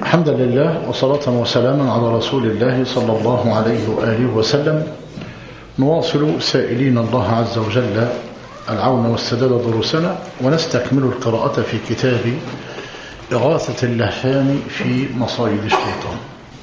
الحمد لله وصلاة وسلاما على رسول الله صلى الله عليه وآله وسلم. نواصل سائلين الله عز وجل العون والسداد دروسنا، ونستكمل القراءة في كتاب إغاثة اللهفان في مصايد الشيطان.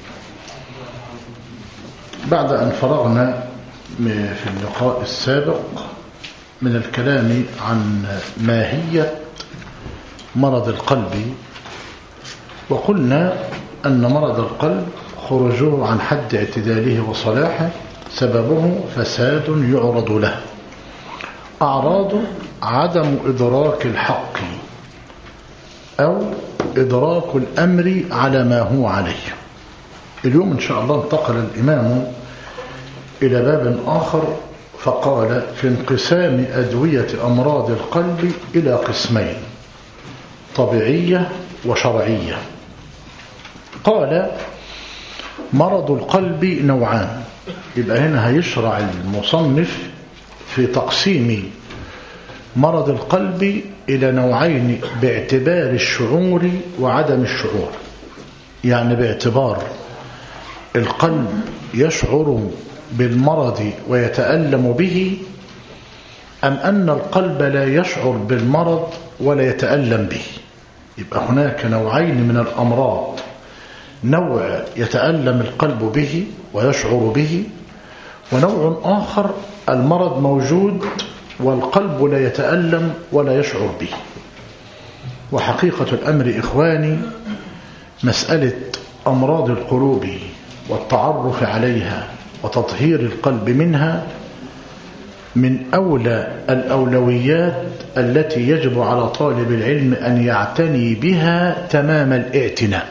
بعد أن فرغنا في اللقاء السابق من الكلام عن ماهية مرض القلب، وقلنا أن مرض القلب خروجه عن حد اعتداله وصلاحه سببه فساد يعرض له. أعراض عدم إدراك الحق أو إدراك الأمر على ما هو عليه. اليوم إن شاء الله انتقل الإمام إلى باب آخر، فقال في انقسام أدوية أمراض القلب إلى قسمين: طبيعية وشرعية. قال مرض القلب نوعان. يبقى هنا هيشرع المصنف في تقسيم مرض القلب إلى نوعين باعتبار الشعور وعدم الشعور. يعني باعتبار القلب يشعر بالمرض ويتألم به، أم أن القلب لا يشعر بالمرض ولا يتألم به. يبقى هناك نوعين من الأمراض: نوع يتألم القلب به ويشعر به، ونوع آخر المرض موجود والقلب لا يتألم ولا يشعر به. وحقيقة الأمر إخواني، مسألة أمراض القلوب والتعرف عليها وتطهير القلب منها من أولى الأولويات التي يجب على طالب العلم أن يعتني بها تمام الاعتناء.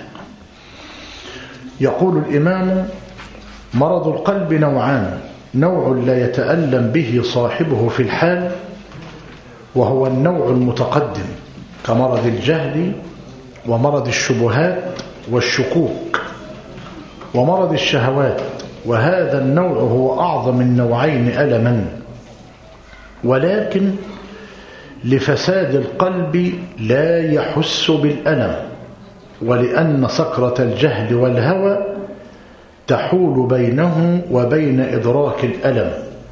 يقول الإمام: مرض القلب نوعان: نوع لا يتألم به صاحبه في الحال، وهو النوع المتقدم كمرض الجهل ومرض الشبهات والشكوك ومرض الشهوات، وهذا النوع هو أعظم النوعين ألما، ولكن لفساد القلب لا يحس بالألم، ولأن سكرة الجهل والهوى تحول بينه وبين إدراك الألم،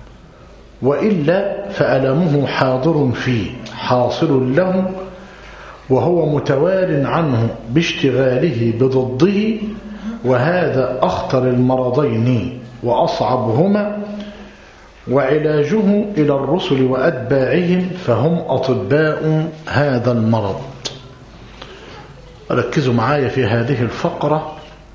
وإلا فألمه حاضر فيه حاصل له، وهو متوال عنه باشتغاله بضده، وهذا أخطر المرضين وأصعبهما، وعلاجه إلى الرسل وأتباعهم، فهم أطباء هذا المرض. ركزوا معايا في هذه الفقرة،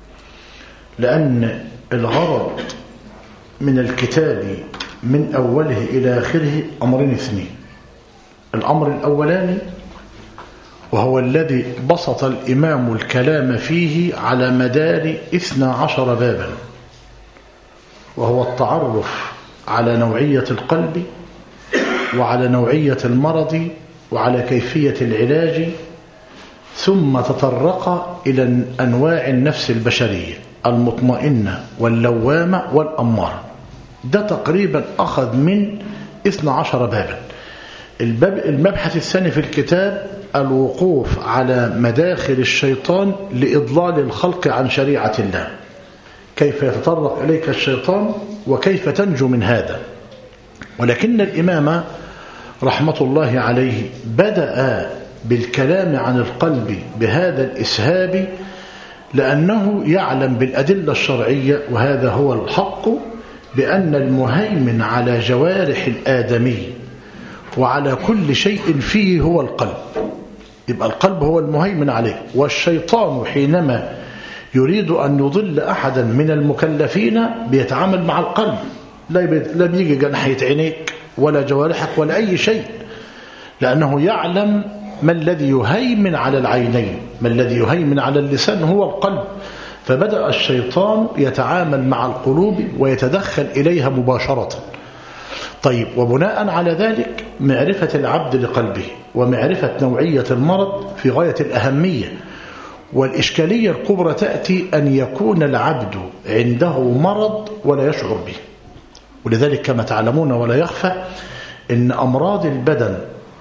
لأن الغرض من الكتاب من أوله إلى آخره أمرين اثنين. الأمر الأولاني وهو الذي بسط الإمام الكلام فيه على مدار 12 بابا، وهو التعرف على نوعية القلب وعلى نوعية المرض وعلى كيفية العلاج، ثم تطرق إلى أنواع النفس البشرية: المطمئنة واللوامة والأمارة. ده تقريبا أخذ من 12 بابا. المبحث الثاني في الكتاب الوقوف على مداخل الشيطان لإضلال الخلق عن شريعة الله، كيف يتطرق إليك الشيطان وكيف تنجو من هذا. ولكن الإمام رحمة الله عليه بدأ بالكلام عن القلب بهذا الإسهاب، لأنه يعلم بالأدلة الشرعية، وهذا هو الحق، بأن المهيمن على جوارح الآدمي وعلى كل شيء فيه هو القلب. يبقى القلب هو المهيمن عليه، والشيطان حينما يريد أن يضل أحدا من المكلفين بيتعامل مع القلب، لا بيجي جناحية عينيك ولا جوارحك ولا أي شيء، لأنه يعلم ما الذي يهيمن على العينين، ما الذي يهيمن على اللسان هو القلب. فبدأ الشيطان يتعامل مع القلوب ويتدخل إليها مباشرة. طيب، وبناء على ذلك معرفة العبد لقلبه ومعرفة نوعية المرض في غاية الأهمية. والإشكالية الكبرى تأتي أن يكون العبد عنده مرض ولا يشعر به. ولذلك كما تعلمون ولا يخفى أن أمراض البدن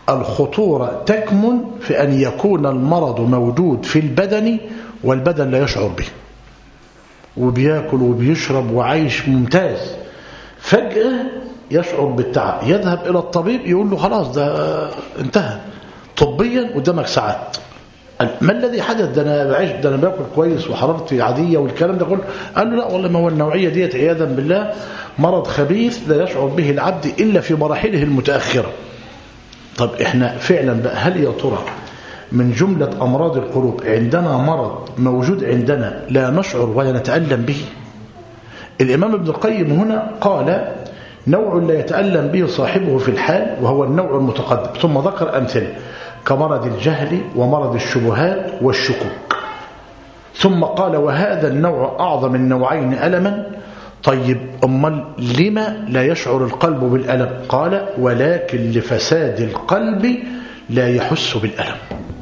الخطورة تكمن في أن يكون المرض موجود في البدن والبدن لا يشعر به، وبياكل وبيشرب وعايش ممتاز، فجأة يشعر بالتعب، يذهب إلى الطبيب يقول له خلاص ده انتهى طبيا قدامك ساعات. ما الذي حدث؟ ده أنا بعيش، ده أنا باكل كويس وحرارتي عادية والكلام ده كله. قال له لا والله، ما هو النوعية ديت عياذا بالله مرض خبيث لا يشعر به العبد إلا في مراحله المتأخرة. طب احنا فعلا بقى، هل يا ترى من جملة أمراض القلوب عندنا مرض موجود عندنا لا نشعر ولا نتألم به؟ الإمام ابن القيم هنا قال نوع لا يتألم به صاحبه في الحال وهو النوع المتقدم، ثم ذكر أمثلة كمرض الجهل ومرض الشبهات والشكوك، ثم قال وهذا النوع أعظم النوعين ألما. طيب أمال لما لا يشعر القلب بالألم؟ قال ولكن لفساد القلب لا يحس بالألم.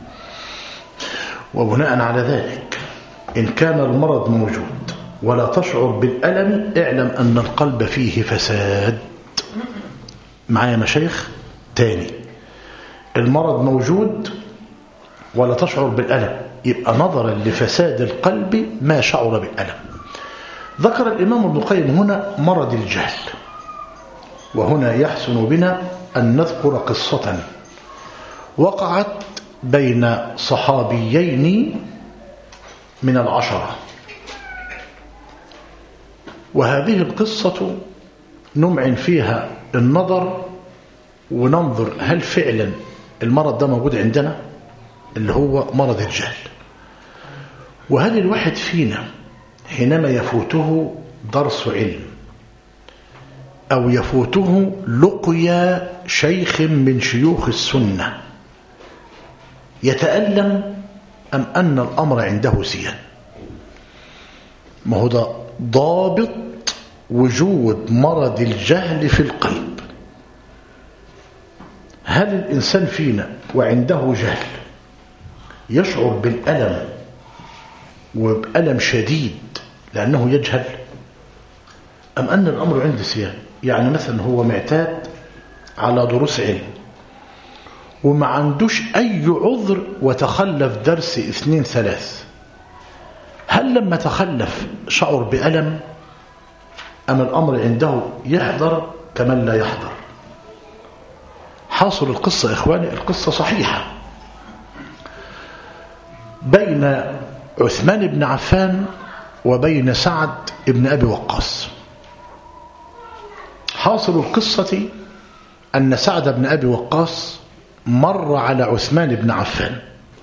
وبناء على ذلك إن كان المرض موجود ولا تشعر بالألم، اعلم أن القلب فيه فساد. معايا مشايخ؟ تاني، المرض موجود ولا تشعر بالألم، يبقى نظرا لفساد القلب ما شعر بالألم. ذكر الإمام ابن القيم هنا مرض الجهل، وهنا يحسن بنا أن نذكر قصة وقعت بين صحابيين من العشرة، وهذه القصة نمعن فيها النظر وننظر هل فعلا المرض ده موجود عندنا اللي هو مرض الجهل، وهل الواحد فينا حينما يفوته درس علم أو يفوته لقيا شيخ من شيوخ السنة يتألم أم أن الأمر عنده سيان؟ ما هو ده ضابط وجود مرض الجهل في القلب. هل الإنسان فينا وعنده جهل يشعر بالألم وبألم شديد لأنه يجهل، أم أن الأمر عنده سيان؟ يعني مثلا هو معتاد على دروس علم وما عندوش أي عذر وتخلف درس 2 3، هل لما تخلف شعر بألم أم الأمر عنده يحضر كمن لا يحضر؟ حاصل القصة إخواني، القصة صحيحة بين عثمان بن عفان وبين سعد بن أبي وقاص. حاصل القصة أن سعد بن أبي وقاص مر على عثمان بن عفان،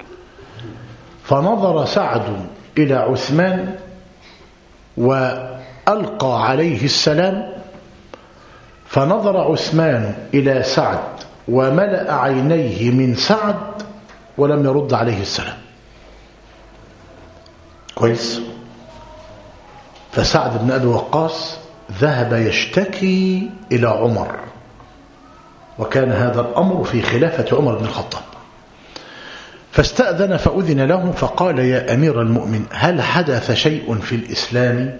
فنظر سعد إلى عثمان وألقى عليه السلام، فنظر عثمان إلى سعد وملأ عينيه من سعد ولم يرد عليه السلام. كويس؟ فسعد بن أبي وقاص ذهب يشتكي إلى عمر، وكان هذا الأمر في خلافة عمر بن الخطاب، فاستأذن فأذن له، فقال يا أمير المؤمن هل حدث شيء في الإسلام؟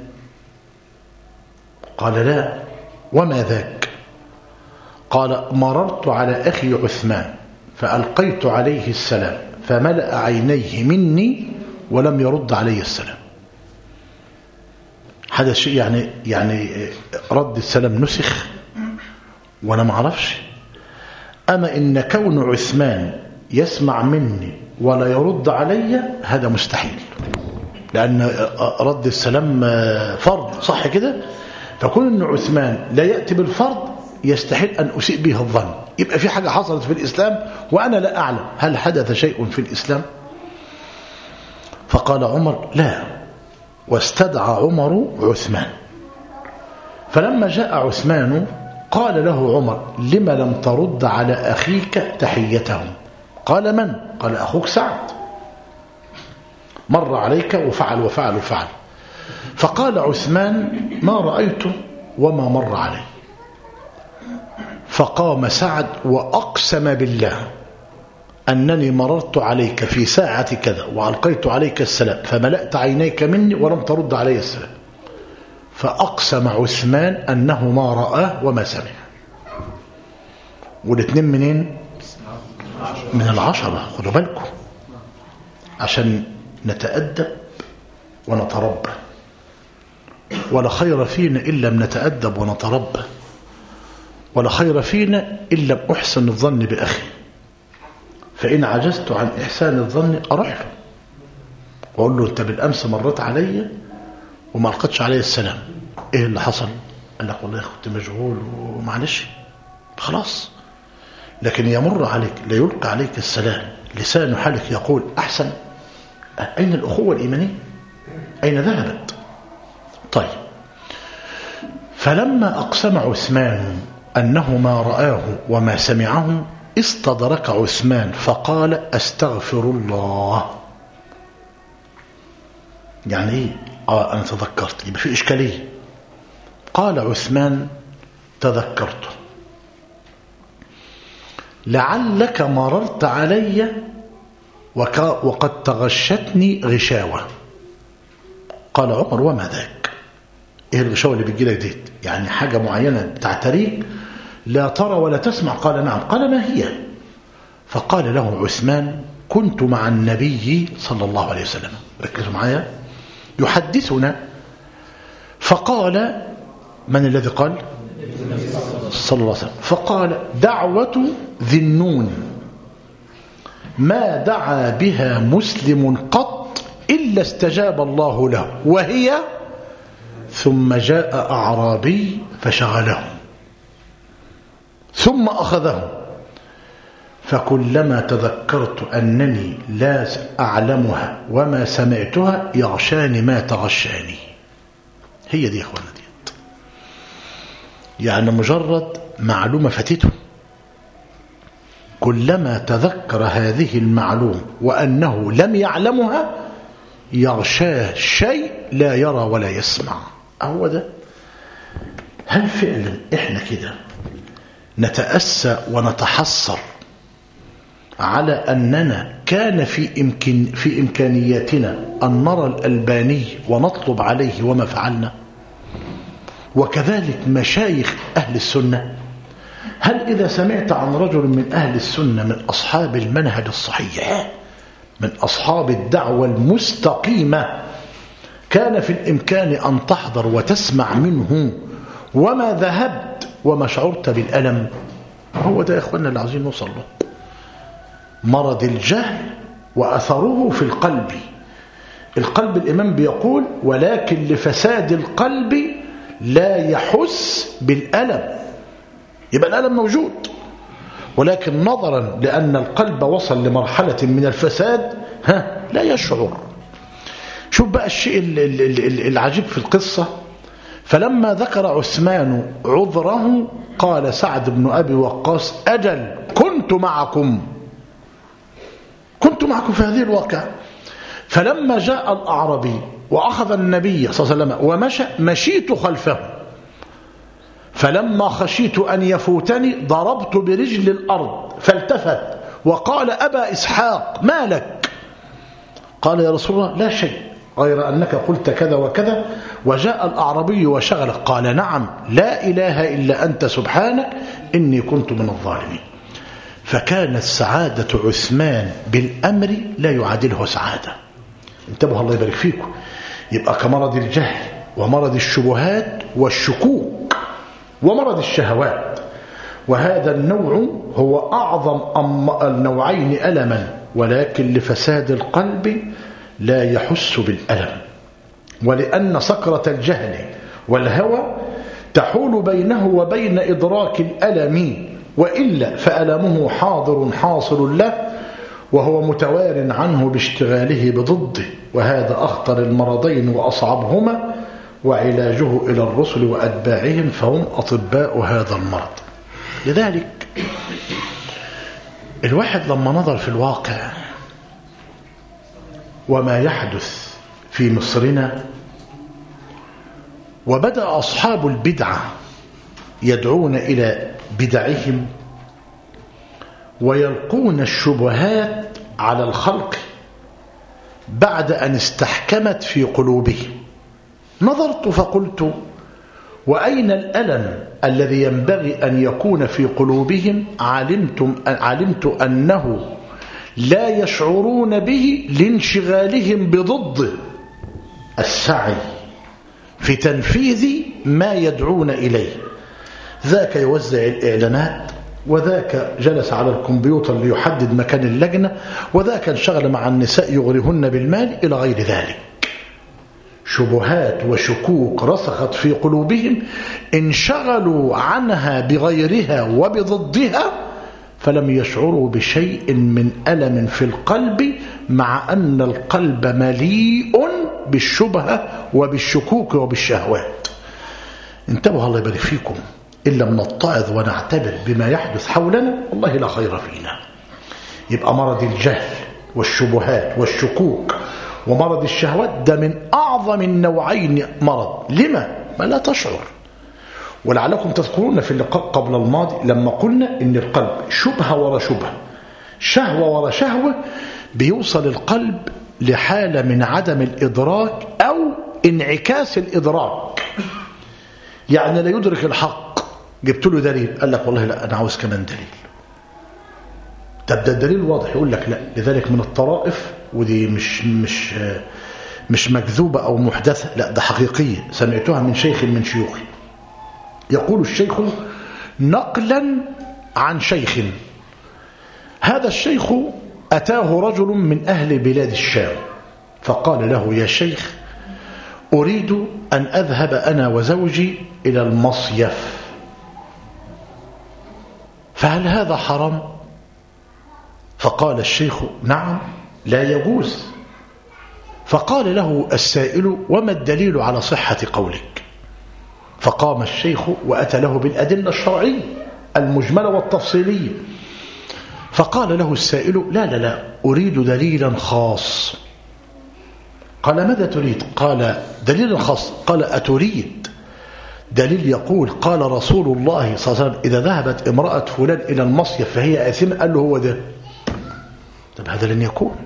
قال لا. وما ذاك؟ قال مررت على أخي عثمان فألقيت عليه السلام فملأ عينيه مني ولم يرد علي السلام. حدث شيء يعني رد السلام نسخ وأنا ما أعرفش؟ أما إن كون عثمان يسمع مني ولا يرد علي هذا مستحيل، لأن رد السلام فرض، صح كده؟ فكون أن عثمان لا يأتي بالفرض يستحيل أن أسيء به الظن، يبقى في حاجة حصلت في الإسلام وأنا لا أعلم. هل حدث شيء في الإسلام؟ فقال عمر لا، واستدعى عمر عثمان. فلما جاء عثمان قال له عمر لما لم ترد على أخيك تحيتهم؟ قال من؟ قال أخوك سعد مر عليك وفعل وفعل وفعل. فقال عثمان ما رأيته وما مر علي. فقام سعد وأقسم بالله أنني مررت عليك في ساعة كذا وألقيت عليك السلام فملأت عينيك مني ولم ترد علي السلام. فأقسم عثمان أنه ما رآه وما سمع. والاثنين منين؟ من العشرة، خدوا بالكم، عشان نتأدب ونتربى. ولا خير فينا إن لم نتأدب ونتربى، ولا خير فينا إن لم أحسن الظن بأخي. فإن عجزت عن إحسان الظن أروح له وأقول له: أنت بالأمس مرت علي وما ألقتش علي السلام، إيه اللي حصل؟ قال لك: والله كنت مشغول ومعلش. خلاص. لكن يمر عليك لا يلقى عليك السلام، لسان حالك يقول أحسن. أين الأخوة الإيمانية؟ أين ذهبت؟ طيب، فلما أقسم عثمان أنه ما رآه وما سمعه استدرك عثمان فقال: أستغفر الله. يعني إيه؟ أنا تذكرت، يبقى في إشكالية. قال عثمان: تذكرت، لعلك مررت علي وقد تغشتني غشاوة. قال عمر: وما ذاك؟ ايه الغشاوة اللي بتجي لك دي؟ يعني حاجة معينة تعتريك لا ترى ولا تسمع؟ قال: نعم. قال: ما هي؟ فقال له عثمان: كنت مع النبي صلى الله عليه وسلم، ركزوا معايا، يحدثنا. فقال: من الذي قال؟ صلى الله عليه وسلم. فقال: دعوة ذي النون ما دعا بها مسلم قط إلا استجاب الله له، وهي ثم جاء أعرابي فشغله ثم أخذه، فكلما تذكرت أنني لا أعلمها وما سمعتها يغشاني ما تغشاني. هي دي يا أخوانا دي، يعني مجرد معلومة فاتته، كلما تذكر هذه المعلومة وأنه لم يعلمها يغشاه شيء لا يرى ولا يسمع. هو ده. هل فعلا إحنا كده نتأسى ونتحسر على أننا كان في إمكانياتنا أن نرى الألباني ونطلب عليه وما فعلنا؟ وكذلك مشايخ أهل السنة. هل إذا سمعت عن رجل من أهل السنة من أصحاب المنهج الصحيح، من أصحاب الدعوة المستقيمة، كان في الإمكان أن تحضر وتسمع منه وما ذهبت وما شعرت بالألم؟ هو ده يا إخواننا اللي عايزين نوصل له. مرض الجهل وأثره في القلب. القلب الإمام بيقول: ولكن لفساد القلب لا يحس بالألم. يبقى الألم موجود، ولكن نظرا لأن القلب وصل لمرحلة من الفساد لا يشعر. شوف بقى الشيء العجيب في القصة. فلما ذكر عثمان عذره قال سعد بن أبي وقاص: أجل كنت معكم في هذه الواقعة. فلما جاء الأعرابي وأخذ النبي صلى الله عليه وسلم ومشى مشيت خلفه، فلما خشيت أن يفوتني ضربت برجل الأرض، فالتفت وقال: أبا إسحاق ما لك؟ قال: يا رسول الله لا شيء غير أنك قلت كذا وكذا وجاء الأعرابي وشغله. قال: نعم، لا إله إلا أنت سبحانك إني كنت من الظالمين. فكانت سعادة عثمان بالأمر لا يعادله سعادة. انتبهوا الله يبارك فيكم. يبقى كمرض الجهل ومرض الشبهات والشكوك ومرض الشهوات، وهذا النوع هو أعظم النوعين ألما، ولكن لفساد القلب لا يحس بالألم، ولأن سكرة الجهل والهوى تحول بينه وبين إدراك الألم، وإلا فألمه حاضر حاصل له وهو متوار عنه باشتغاله بضده، وهذا أخطر المرضين وأصعبهما، وعلاجه إلى الرسل وأتباعهم فهم أطباء هذا المرض. لذلك الواحد لما نظر في الواقع وما يحدث في مصرنا، وبدأ أصحاب البدعة يدعون إلى بدعهم ويلقون الشبهات على الخلق بعد أن استحكمت في قلوبهم، نظرت فقلت: وأين الألم الذي ينبغي أن يكون في قلوبهم؟ علمت أنه لا يشعرون به لانشغالهم بضده السعي في تنفيذ ما يدعون إليه. ذاك يوزع الإعلانات، وذاك جلس على الكمبيوتر ليحدد مكان اللجنة، وذاك انشغل مع النساء يغرهن بالمال إلى غير ذلك. شبهات وشكوك رسخت في قلوبهم، انشغلوا عنها بغيرها وبضدها، فلم يشعروا بشيء من ألم في القلب، مع أن القلب مليء بالشبهة وبالشكوك وبالشهوات. انتبهوا الله يبارك فيكم، إن لم نتعظ ونعتبر بما يحدث حولنا والله لا خير فينا. يبقى مرض الجهل والشبهات والشكوك ومرض الشهوات ده من أعظم النوعين مرض. لما؟ ما لا تشعر. ولعلكم تذكرون في اللقاء قبل الماضي لما قلنا إن القلب شبهة ورا شبهة، شهوة ورا شهوة، بيوصل القلب لحالة من عدم الإدراك أو انعكاس الإدراك. يعني لا يدرك الحق، جبت له دليل قال لك والله لا أنا عاوز كمان دليل. طب ده الدليل واضح، يقول لك لا. لذلك من الطرائف، ودي مش مكذوبة أو محدثة، لا ده حقيقية، سمعتها من شيخ من شيوخي. يقول الشيخ نقلا عن شيخ، هذا الشيخ أتاه رجل من أهل بلاد الشام فقال له يا شيخ أريد أن أذهب أنا وزوجي إلى المصيف، فهل هذا حرام؟ فقال الشيخ نعم لا يجوز. فقال له السائل وما الدليل على صحة قولك؟ فقام الشيخ وأتى له بالأدلة الشرعية المجملة والتفصيلية. فقال له السائل لا أريد دليلا خاص. قال ماذا تريد؟ قال دليل خاص. قال أتريد دليل يقول قال رسول الله صلى الله عليه وسلم إذا ذهبت امرأة فلان إلى المصيف فهي آثمة؟ قال له هو ده. طب هذا لن يكون،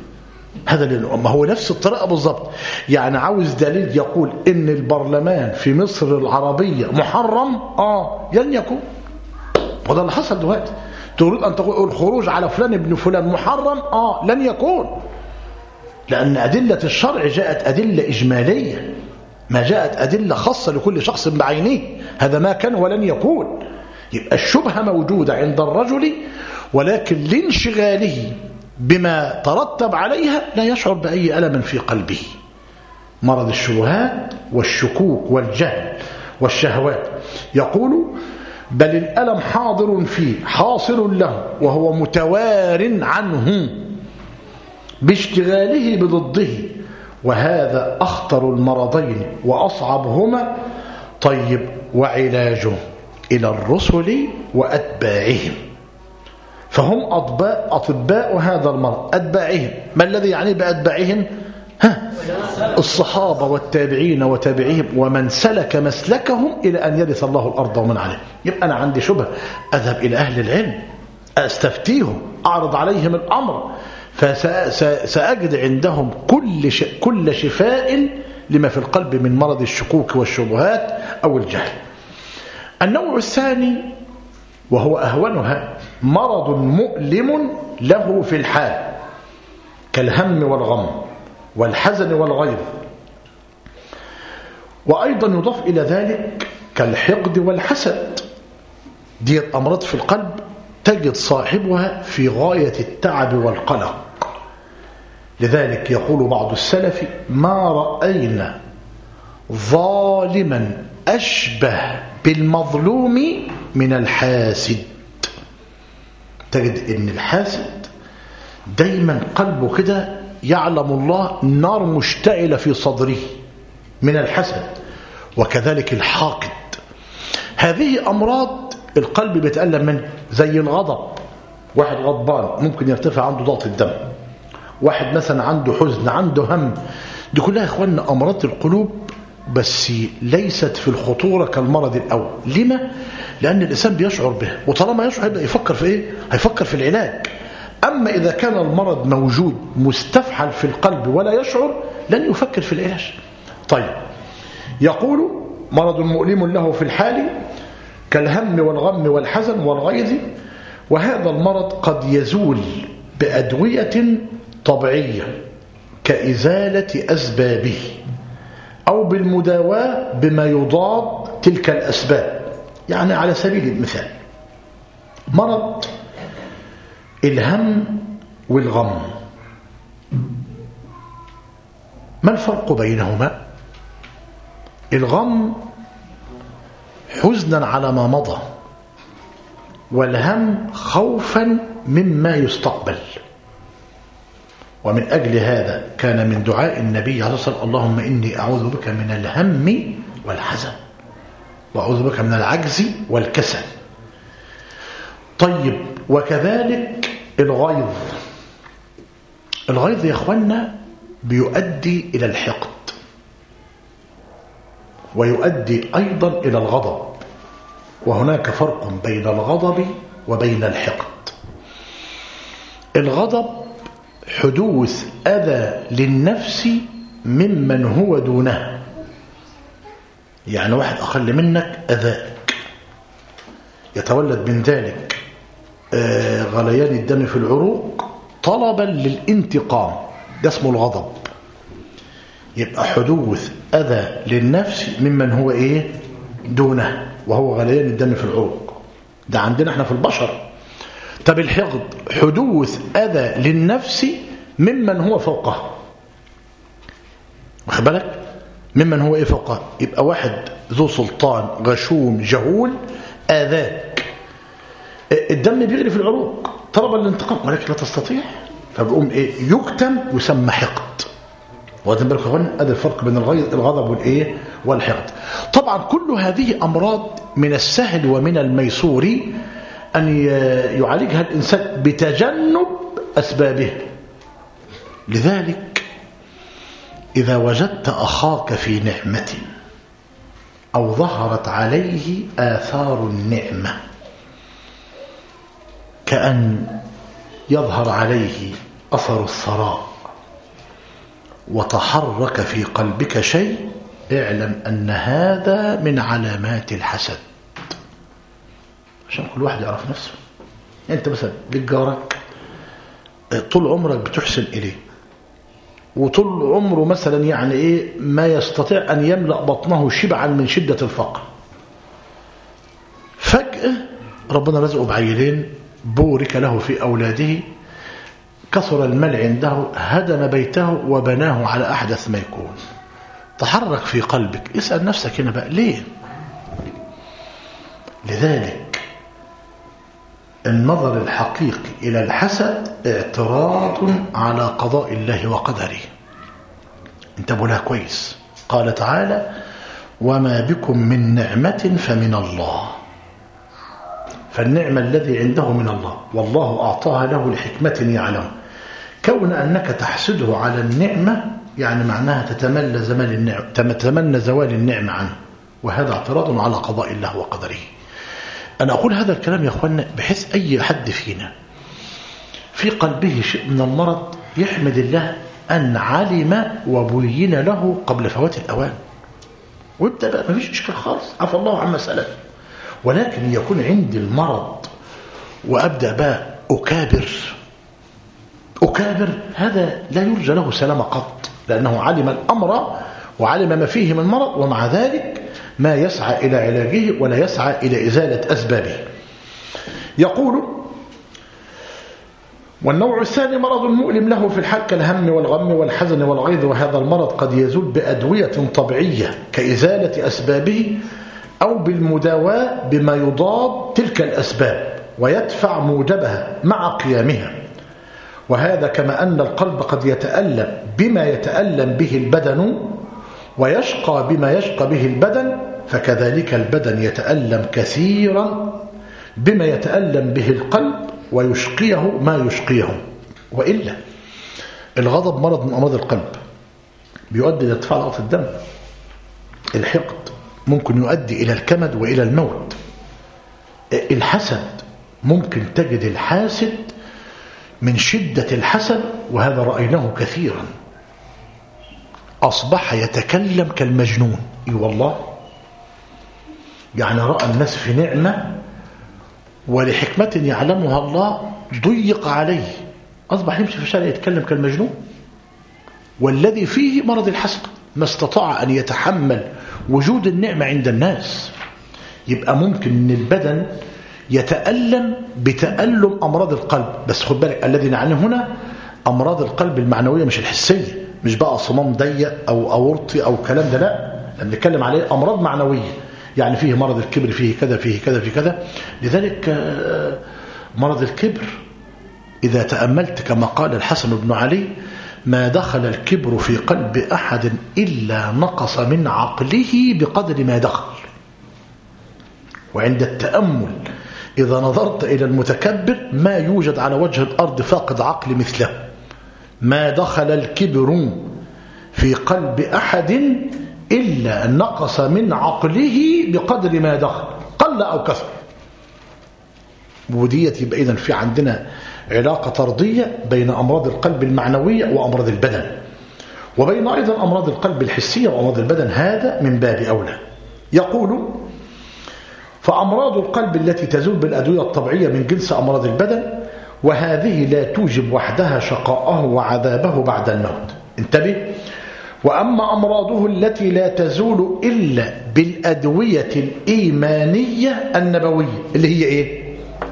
ما هو نفس الطريقة بالضبط. يعني عاوز دليل يقول إن البرلمان في مصر العربية محرم؟ لن يكون. وده اللي حصل دلوقتي. تريد أن تقول الخروج على فلان ابن فلان محرم؟ لن يكون، لأن أدلة الشرع جاءت أدلة إجمالية، ما جاءت أدلة خاصة لكل شخص بعينه. هذا ما كان ولن يكون. يبقى الشبهة موجودة عند الرجل، ولكن لانشغاله بما ترتب عليها لا يشعر بأي ألم في قلبه. مرض الشبهات والشكوك والجهل والشهوات. يقول بل الألم حاضر فيه حاصل له وهو متوار عنه باشتغاله بضده، وهذا أخطر المرضين وأصعبهما. طيب وعلاجه إلى الرسل وأتباعهم، فهم أطباء هذا المرض، أتباعهم. ما الذي يعني بأتباعهم؟ الصحابة والتابعين وتابعيهم ومن سلك مسلكهم إلى أن يرث الله الأرض ومن عليه. يبقى أنا عندي شبهة، أذهب إلى أهل العلم أستفتيهم، أعرض عليهم الأمر، فسأجد عندهم كل شفاء لما في القلب من مرض الشكوك والشبهات أو الجهل. النوع الثاني وهو أهونها مرض مؤلم له في الحال كالهم والغم والحزن والغيظ، وأيضا يضاف إلى ذلك كالحقد والحسد. دي أمراض في القلب تجد صاحبها في غاية التعب والقلق. لذلك يقول بعض السلف ما رأينا ظالما أشبه بالمظلوم من الحاسد. تجد ان الحاسد دايما قلبه كده يعلم الله نار مشتعلة في صدره من الحسد، وكذلك الحاقد. هذه أمراض القلب بيتألم منها، زي الغضب. واحد غضبان ممكن يرتفع عنده ضغط الدم، واحد مثلا عنده حزن، عنده هم. دي كلها إخواننا أمراض القلوب، بس ليست في الخطورة كالمرض الأول. لما؟ لأن الإنسان بيشعر به، وطالما يشعر يبقى يفكر في إيه؟ هيفكر في العلاج. أما إذا كان المرض موجود مستفحل في القلب ولا يشعر لن يفكر في العلاج. طيب، يقول مرض مؤلم له في الحال كالهم والغم والحزن والغيظ، وهذا المرض قد يزول بأدوية طبيعية كإزالة أسبابه أو بالمداواة بما يضاد تلك الأسباب. يعني على سبيل المثال مرض الهم والغم، ما الفرق بينهما؟ الغم حزنا على ما مضى، والهم خوفا مما يستقبل. ومن أجل هذا كان من دعاء النبي عليه الصلاة والسلام اللهم إني أعوذ بك من الهم والحزن وأعوذ بك من العجز والكسل. طيب، وكذلك الغيظ. الغيظ يا أخوانا بيؤدي إلى الحقد، ويؤدي أيضا إلى الغضب، وهناك فرق بين الغضب وبين الحقد. الغضب حدوث أذى للنفس ممن هو دونه، يعني واحد أقل منك أذاك، يتولد من ذلك غليان الدم في العروق طلبا للانتقام، ده اسمه الغضب. يبقى حدوث أذى للنفس ممن هو إيه؟ دونه، وهو غليان الدم في العروق، ده عندنا احنا في البشر. طب الحقد حدوث أذى للنفس ممن هو فوقه، واخد بالك؟ ممن هو إيه فوقه؟ يبقى واحد ذو سلطان غشوم جهول آذاك، الدم بيغلي في العروق طلبا للانتقام ولكن لا تستطيع، فبيقوم إيه؟ يكتم ويسمى حقد. واخدين بالكم يا اخوان؟ ادي الفرق بين الغضب والايه؟ والحقد. طبعا كل هذه امراض من السهل ومن الميسور ان يعالجها الانسان بتجنب اسبابه. لذلك اذا وجدت اخاك في نعمه او ظهرت عليه آثار النعمه، كأن يظهر عليه اثر الثراء وتحرك في قلبك شيء، اعلم أن هذا من علامات الحسد، عشان كل واحد يعرف نفسه. أنت مثلا ليك جارك طول عمرك بتحسن إليه، وطول عمره مثلا يعني إيه ما يستطيع أن يملأ بطنه شبعا من شدة الفقر، فجأة ربنا رزقه بعيلين، بورك له في أولاده، كثر المال عنده، هدم بيته وبناه على أحدث ما يكون. تحرك في قلبك، اسأل نفسك هنا بقى ليه؟ لذلك النظر الحقيقي إلى الحسد اعتراض على قضاء الله وقدره. انتبهوا لها كويس. قال تعالى وما بكم من نعمة فمن الله، فالنعمة الذي عنده من الله، والله أعطاها له لحكمة يعلم. كون أنك تحسده على النعمة يعني معناها تتمنى زوال النعمة عنه، وهذا اعتراض على قضاء الله وقدره. أنا أقول هذا الكلام يا أخوانا بحيث أي حد فينا في قلبه شيء من المرض يحمد الله أن علم وبين له قبل فوات الأوان، ويبدأ بقى ما فيش إشكال خالص، عفى الله عما سلف. ولكن يكون عندي المرض وأبدأ بقى أكابر، هذا لا يرجى له سلامة قط، لأنه علم الأمر وعلم ما فيه من مرض، ومع ذلك ما يسعى إلى علاجه ولا يسعى إلى إزالة أسبابه. يقول والنوع الثاني مرض مؤلم له في الحال كالهم والغم والحزن والغيظ، وهذا المرض قد يزول بأدوية طبيعية كإزالة أسبابه أو بالمداواة بما يضاد تلك الأسباب ويدفع موجبها مع قيامها. وهذا كما أن القلب قد يتألم بما يتألم به البدن ويشقى بما يشقى به البدن، فكذلك البدن يتألم كثيرا بما يتألم به القلب ويشقيه ما يشقيه. وإلا الغضب مرض من أمراض القلب بيؤدي إلى ارتفاع ضغط الدم. الحقد ممكن يؤدي إلى الكمد وإلى الموت. الحسد ممكن تجد الحاسد من شدة الحسد، وهذا رأيناه كثيرا، أصبح يتكلم كالمجنون. إي والله، يعني رأى الناس في نعمة ولحكمة يعلمها الله ضيق عليه أصبح يمشي في الشارع يتكلم كالمجنون. والذي فيه مرض الحسد ما استطاع أن يتحمل وجود النعمة عند الناس. يبقى ممكن أن البدن يتألم بتألم أمراض القلب، بس خد بالك الذي نعنيه هنا أمراض القلب المعنوية مش الحسية، مش بقى صمام ضيق أو أورطي أو كلام ده، لا، بنتكلم عليه أمراض معنوية. يعني فيه مرض الكبر، فيه كذا فيه كذا فيه كذا. لذلك مرض الكبر إذا تأملت كما قال الحسن بن علي: ما دخل الكبر في قلب أحد إلا نقص من عقله بقدر ما دخل. وعند التأمل إذا نظرت إلى المتكبر ما يوجد على وجه الأرض فاقد عقل مثله. ما دخل الكبر في قلب أحد إلا نقص من عقله بقدر ما دخل، قل أو كثر. وديت يبقى إذن في عندنا علاقة طردية بين أمراض القلب المعنوية وأمراض البدن، وبين أيضا أمراض القلب الحسية وأمراض البدن، هذا من باب أولى. يقول: فأمراض القلب التي تزول بالأدوية الطبيعية من جنس أمراض البدن، وهذه لا توجب وحدها شقاءه وعذابه بعد الموت. انتبه: وأما أمراضه التي لا تزول إلا بالأدوية الإيمانية النبوية، اللي هي إيه؟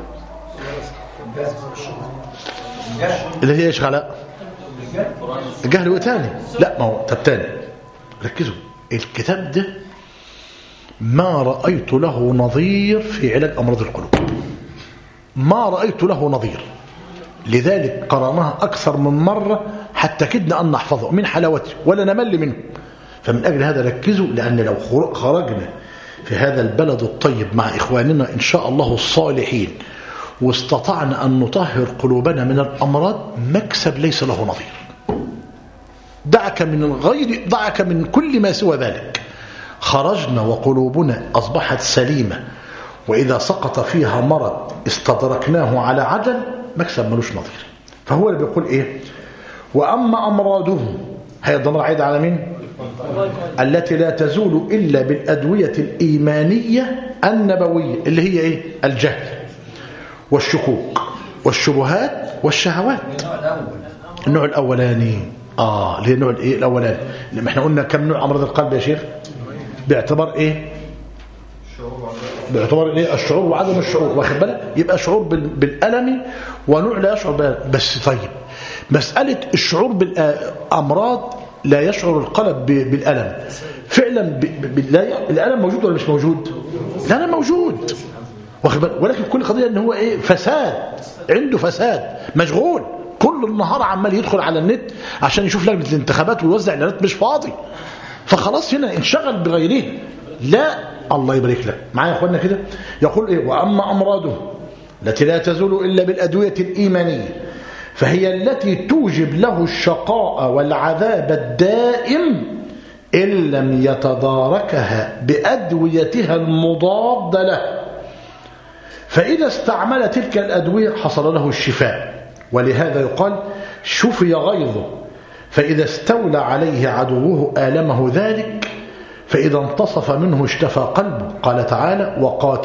اللي هي إيش غلاء؟ الجهل وتاني؟ لا، ما هو تاني. ركزوا، الكتاب ده ما رأيت له نظير في علاج أمراض القلوب، ما رأيت له نظير. لذلك قرأناها أكثر من مرة حتى كدنا أن نحفظه من حلاوته ولا نمل منه. فمن أجل هذا ركزوا، لأن لو خرجنا في هذا البلد الطيب مع إخواننا إن شاء الله الصالحين واستطعنا أن نطهر قلوبنا من الأمراض، مكسب ليس له نظير. دعك من كل ما سوى ذلك. خرجنا وقلوبنا أصبحت سليمة، وإذا سقط فيها مرض استدركناه على عجل، مكسب ملوش نظير. فهو اللي بيقول إيه؟ وأما أمراضه، هي الضمير عايد على مين؟ التي لا تزول إلا بالأدوية الإيمانية النبوية، اللي هي إيه؟ الجهل والشكوك والشبهات والشهوات. النوع الأولاني اللي هي النوع الإيه الأولاني. لما احنا قلنا كم نوع أمراض القلب يا شيخ؟ باعتبار إيه؟ باعتبار إيه؟ الشعور وعدم الشعور، واخد بالك؟ يبقى شعور بالألم ونوع لا يشعر بالألم. بس طيب، مسألة الشعور بالأمراض لا يشعر القلب بالألم فعلا الألم موجود ولا مش موجود؟ الألم موجود، واخد بالك؟ ولكن كل قضية ان هو ايه؟ فساد، عنده فساد، مشغول كل النهار عمال يدخل على النت عشان يشوف لجنة الانتخابات ويوزع اعلانات، مش فاضي. فخلاص هنا انشغل بغيره. لا، الله يبارك لك معايا يا اخوانا كده. يقول ايه؟ واما امراضه التي لا تزول الا بالادويه الايمانيه، فهي التي توجب له الشقاء والعذاب الدائم ان لم يتداركها بادويتها المضاده له. فإذا استعمل تلك الأدوية حصل له الشفاء. ولهذا يقال: شفي غيظه. فإذا استولى عليه عدوه آلمه ذلك، فإذا انتصف منه اشتفى قلبه. قال تعالى: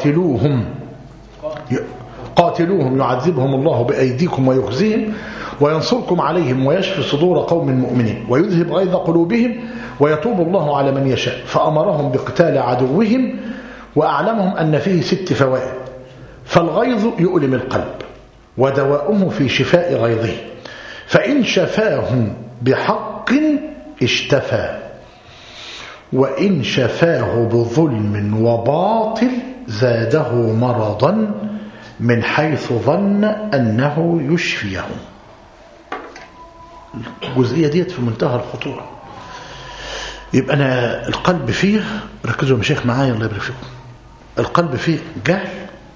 قاتلوهم يعذبهم الله بأيديكم ويخزيهم وينصركم عليهم ويشفي صدور قوم مؤمنين ويذهب غيظ قلوبهم ويتوب الله على من يشاء. فأمرهم بقتال عدوهم وأعلمهم أن فيه 6 فوائد. فالغيظ يؤلم القلب، ودواؤه في شفاء غيظه، فإن شفاه بحق اشتفى، وإن شفاه بظلم وباطل زاده مرضا من حيث ظن أنه يشفيه. الجزئية ديت في منتهى الخطورة. يبقى أنا القلب فيه، ركزوا يا مشايخ معايا الله يبارك فيكم، القلب فيه جهل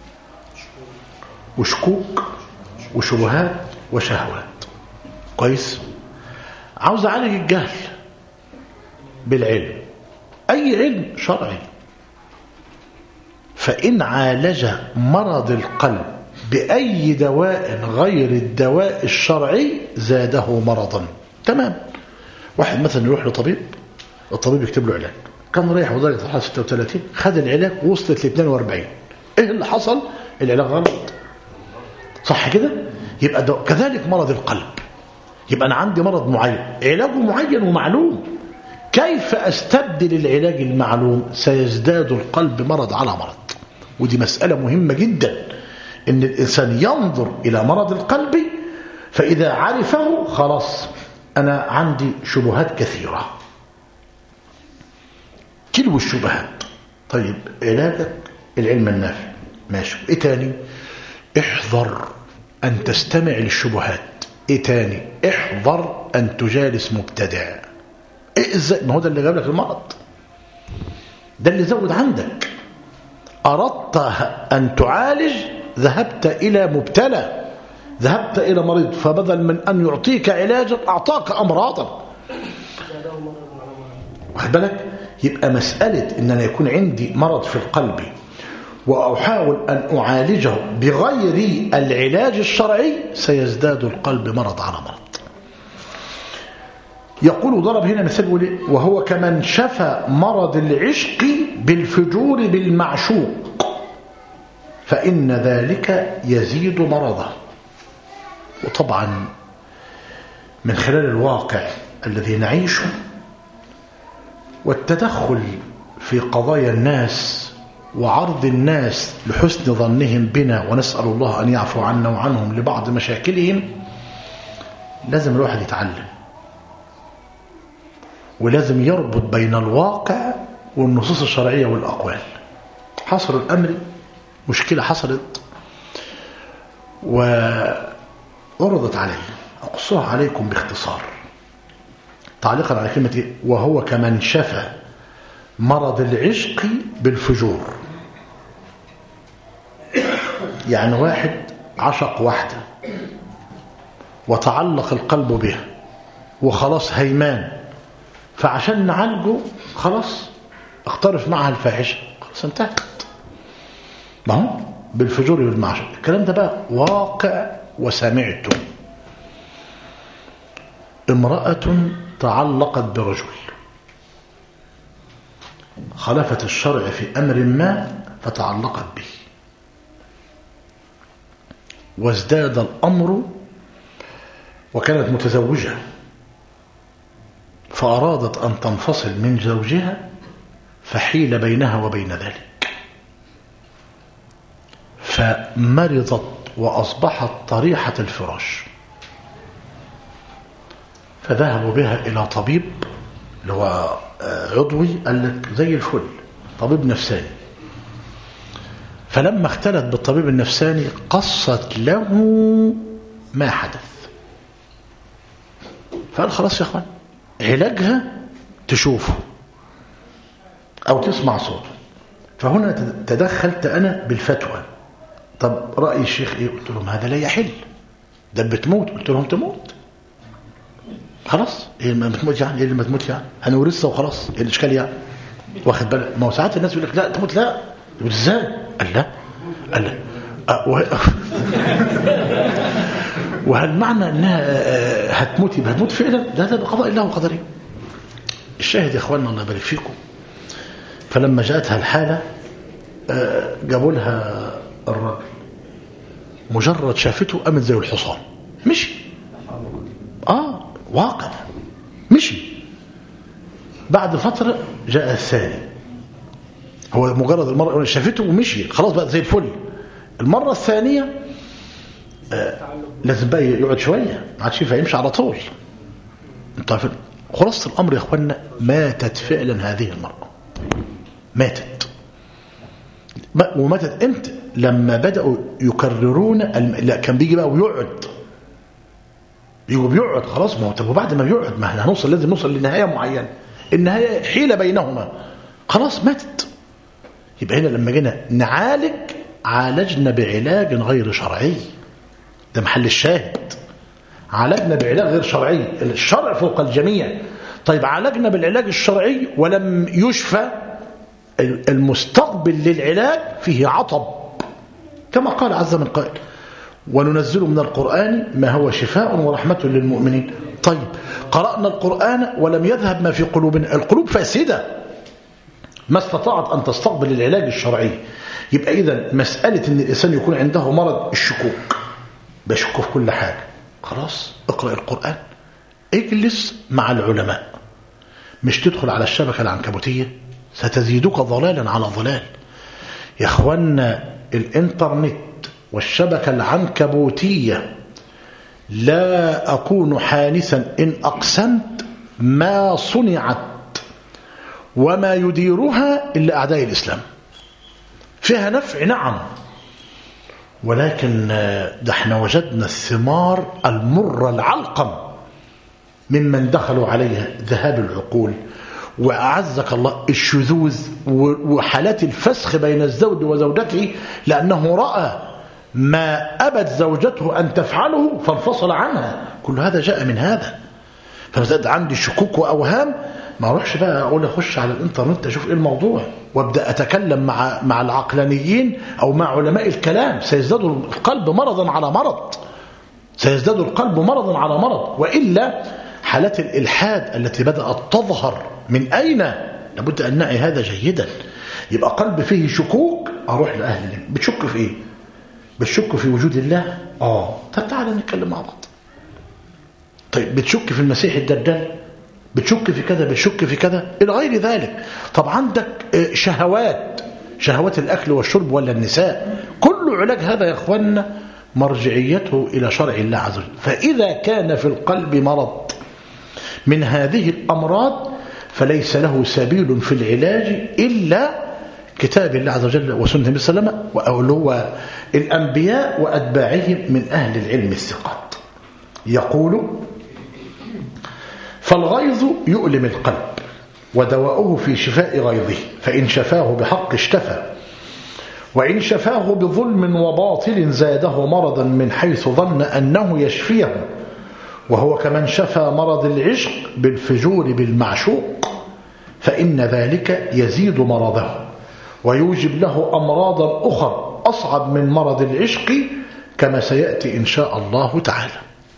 وشكوك وشبهات وشهوات. كويس؟ عاوز أعالج الجهل بالعلم، أي علم شرعي. فإن عالج مرض القلب بأي دواء غير الدواء الشرعي زاده مرضا. تمام. واحد مثلا يروح لطبيب، الطبيب يكتب له علاج، كان رايح ودرجة الحرارة 36، خد العلاج وصلت ل 42. ايه اللي حصل؟ العلاج غلط، صح كده؟ يبقى كذلك مرض القلب. يبقى أنا عندي مرض معين علاجه معين ومعلوم، كيف أستبدل العلاج المعلوم؟ سيزداد القلب مرض على مرض. ودي مسألة مهمة جدا، إن الإنسان ينظر إلى مرض القلب، فإذا عرفه خلاص أنا عندي شبهات كثيرة. تلو الشبهات. طيب علاجك العلم النافع، ماشي. إيه تاني؟ احذر أن تستمع للشبهات. إيه تاني؟ احذر أن تجالس مبتدع. إيه إزاي؟ ما هو ده اللي جاب لك المرض، ده اللي زود عندك. أردت أن تعالج، ذهبت إلى مبتلى، ذهبت إلى مريض، فبدل من أن يعطيك علاجا أعطاك أمراضا. واخد بالك؟ يبقى مسألة إن أنا يكون عندي مرض في القلب وأحاول أن أعالجه بغير العلاج الشرعي، سيزداد القلب مرض على مرض. يقول ضرب هنا مثال، وهو كمن شفى مرض العشق بالفجور بالمعشوق، فإن ذلك يزيد مرضه. وطبعا من خلال الواقع الذي نعيشه والتدخل في قضايا الناس وعرض الناس لحسن ظنهم بنا، ونسأل الله أن يعفو عنا وعنهم لبعض مشاكلهم، لازم الواحد يتعلم، ولازم يربط بين الواقع والنصوص الشرعية والأقوال. حصر الأمر مشكلة حصلت وعرضت علي، أقصها عليكم باختصار تعليقا على كلمة وهو كمن شفى مرض العشق بالفجور. يعني واحد عشق واحدة وتعلق القلب بها وخلاص هيمان، فعشان نعالجه خلاص اقترف معها الفاحشة، خلاص انتهت. ما هو بالفجور بالمعشق. الكلام ده بقى واقع وسمعته. امرأة تعلقت برجل، خالفت الشرع في أمر ما فتعلقت به، وازداد الأمر، وكانت متزوجة، فأرادت أن تنفصل من زوجها، فحيل بينها وبين ذلك، فمرضت وأصبحت طريحة الفراش. فذهبوا بها إلى طبيب اللي هو عضوي، قال لك زي الفل، طبيب نفساني. فلما اختلت بالطبيب النفساني قصت له ما حدث، فقال خلاص يا اخوان علاجها تشوفه أو تسمع صوته. فهنا تدخلت أنا بالفتوى. طب رأي الشيخ إيه؟ قلت لهم هذا لا يحل، ده بتموت. قلت لهم تموت خلاص، إيه ما بتموت يعني؟ إيه اللي ما تموت يعني؟ هنورثها وخلاص، إيه الإشكال يعني؟ واخد بالك؟ ما هو ساعات الناس يقول لك لا تموت، لا يقول إزاي؟ قال لا، قال لا وهل معنى أنها هتموت يبقى هتموت فعلا؟ ده بقضاء الله وقدره. الشاهد يا إخواننا الله يبارك فيكم، فلما جاءتها الحالة جابوا لها الرجل، مجرد شافته قامت زي الحصان مشي. واقع مشي. بعد فترة جاء الثاني، هو مجرد المرة شافته ومشي خلاص بقى زي الفل. المرة الثانية لازم بقى يقعد شوية، ما عادش ينفع يمشي على طول. انت عارفين خلاصة الأمر يا اخوانا، ماتت فعلا هذه المرأة، ماتت. وماتت امتى؟ لما بدأوا يكررون لا كان بيجي بقى ويقعد، بيقعد خلاص. ما هو طب وبعد ما بيقعد، ما احنا هنوصل، لازم نوصل لنهاية معينة، النهاية حيلة بينهما، خلاص ماتت. يبقى هنا لما جينا نعالج، عالجنا بعلاج غير شرعي، ده محل الشاهد. عالجنا بعلاج غير شرعي، الشرع فوق الجميع. طيب عالجنا بالعلاج الشرعي ولم يشفى، المستقبل للعلاج فيه عطب، كما قال عز من قائل وننزل من القرآن ما هو شفاء ورحمة للمؤمنين. طيب قرأنا القرآن ولم يذهب ما في قلوبنا، القلوب فاسدة ما استطاعت أن تستقبل العلاج الشرعي. يبقى إذن مسألة أن الإنسان يكون عنده مرض الشكوك، بشك في كل حاجة. خلاص اقرأ القرآن، اجلس مع العلماء، مش تدخل على الشبكة العنكبوتية ستزيدك ضلالا على ضلال. يا اخوانا الانترنت والشبكة العنكبوتية لا أكون حانثا إن أقسمت ما صنعت وما يديرها إلا أعداء الإسلام. فيها نفع نعم، ولكن ده احنا وجدنا الثمار المرة العلقم ممن دخلوا عليها، ذهاب العقول وأعزك الله الشذوذ وحالات الفسخ بين الزوج وزوجته، لأنه رأى ما أبت زوجته أن تفعله فانفصل عنها. كل هذا جاء من هذا. فمزاد عندي شكوك وأوهام، ما أروحش بقى أقول أخش على الإنترنت أشوف إيه الموضوع وأبدأ أتكلم مع العقلانيين أو مع علماء الكلام. سيزداد القلب مرضا على مرض، سيزداد القلب مرضا على مرض. وإلا حالات الإلحاد التي بدأت تظهر من أين؟ لابد أن نعي هذا جيدا. يبقى قلب فيه شكوك، أروح لأهل العلم. بتشك في إيه؟ بتشك في وجود الله؟ طب تعالى نتكلم مع بعض. طيب بتشك في المسيح الدجال؟ بتشك في كذا، بتشك في كذا إلى غير ذلك. طب عندك شهوات الأكل والشرب ولا النساء، كل علاج هذا يا أخوانا مرجعيته إلى شرع الله عز وجل. فإذا كان في القلب مرض من هذه الأمراض فليس له سبيل في العلاج إلا كتاب الله عز وجل وسنة النبي صلى الله عليه وسلم، واللي هو الأنبياء وأتباعهم من أهل العلم الثقات. يقول: فالغيظ يؤلم القلب ودواؤه في شفاء غيظه، فإن شفاه بحق اشتفى، وإن شفاه بظلم وباطل زاده مرضا من حيث ظن أنه يشفيه، وهو كمن شفى مرض العشق بالفجور بالمعشوق، فإن ذلك يزيد مرضه ويوجب له أمراضا أخرى أصعب من مرض العشق، كما سيأتي إن شاء الله تعالى.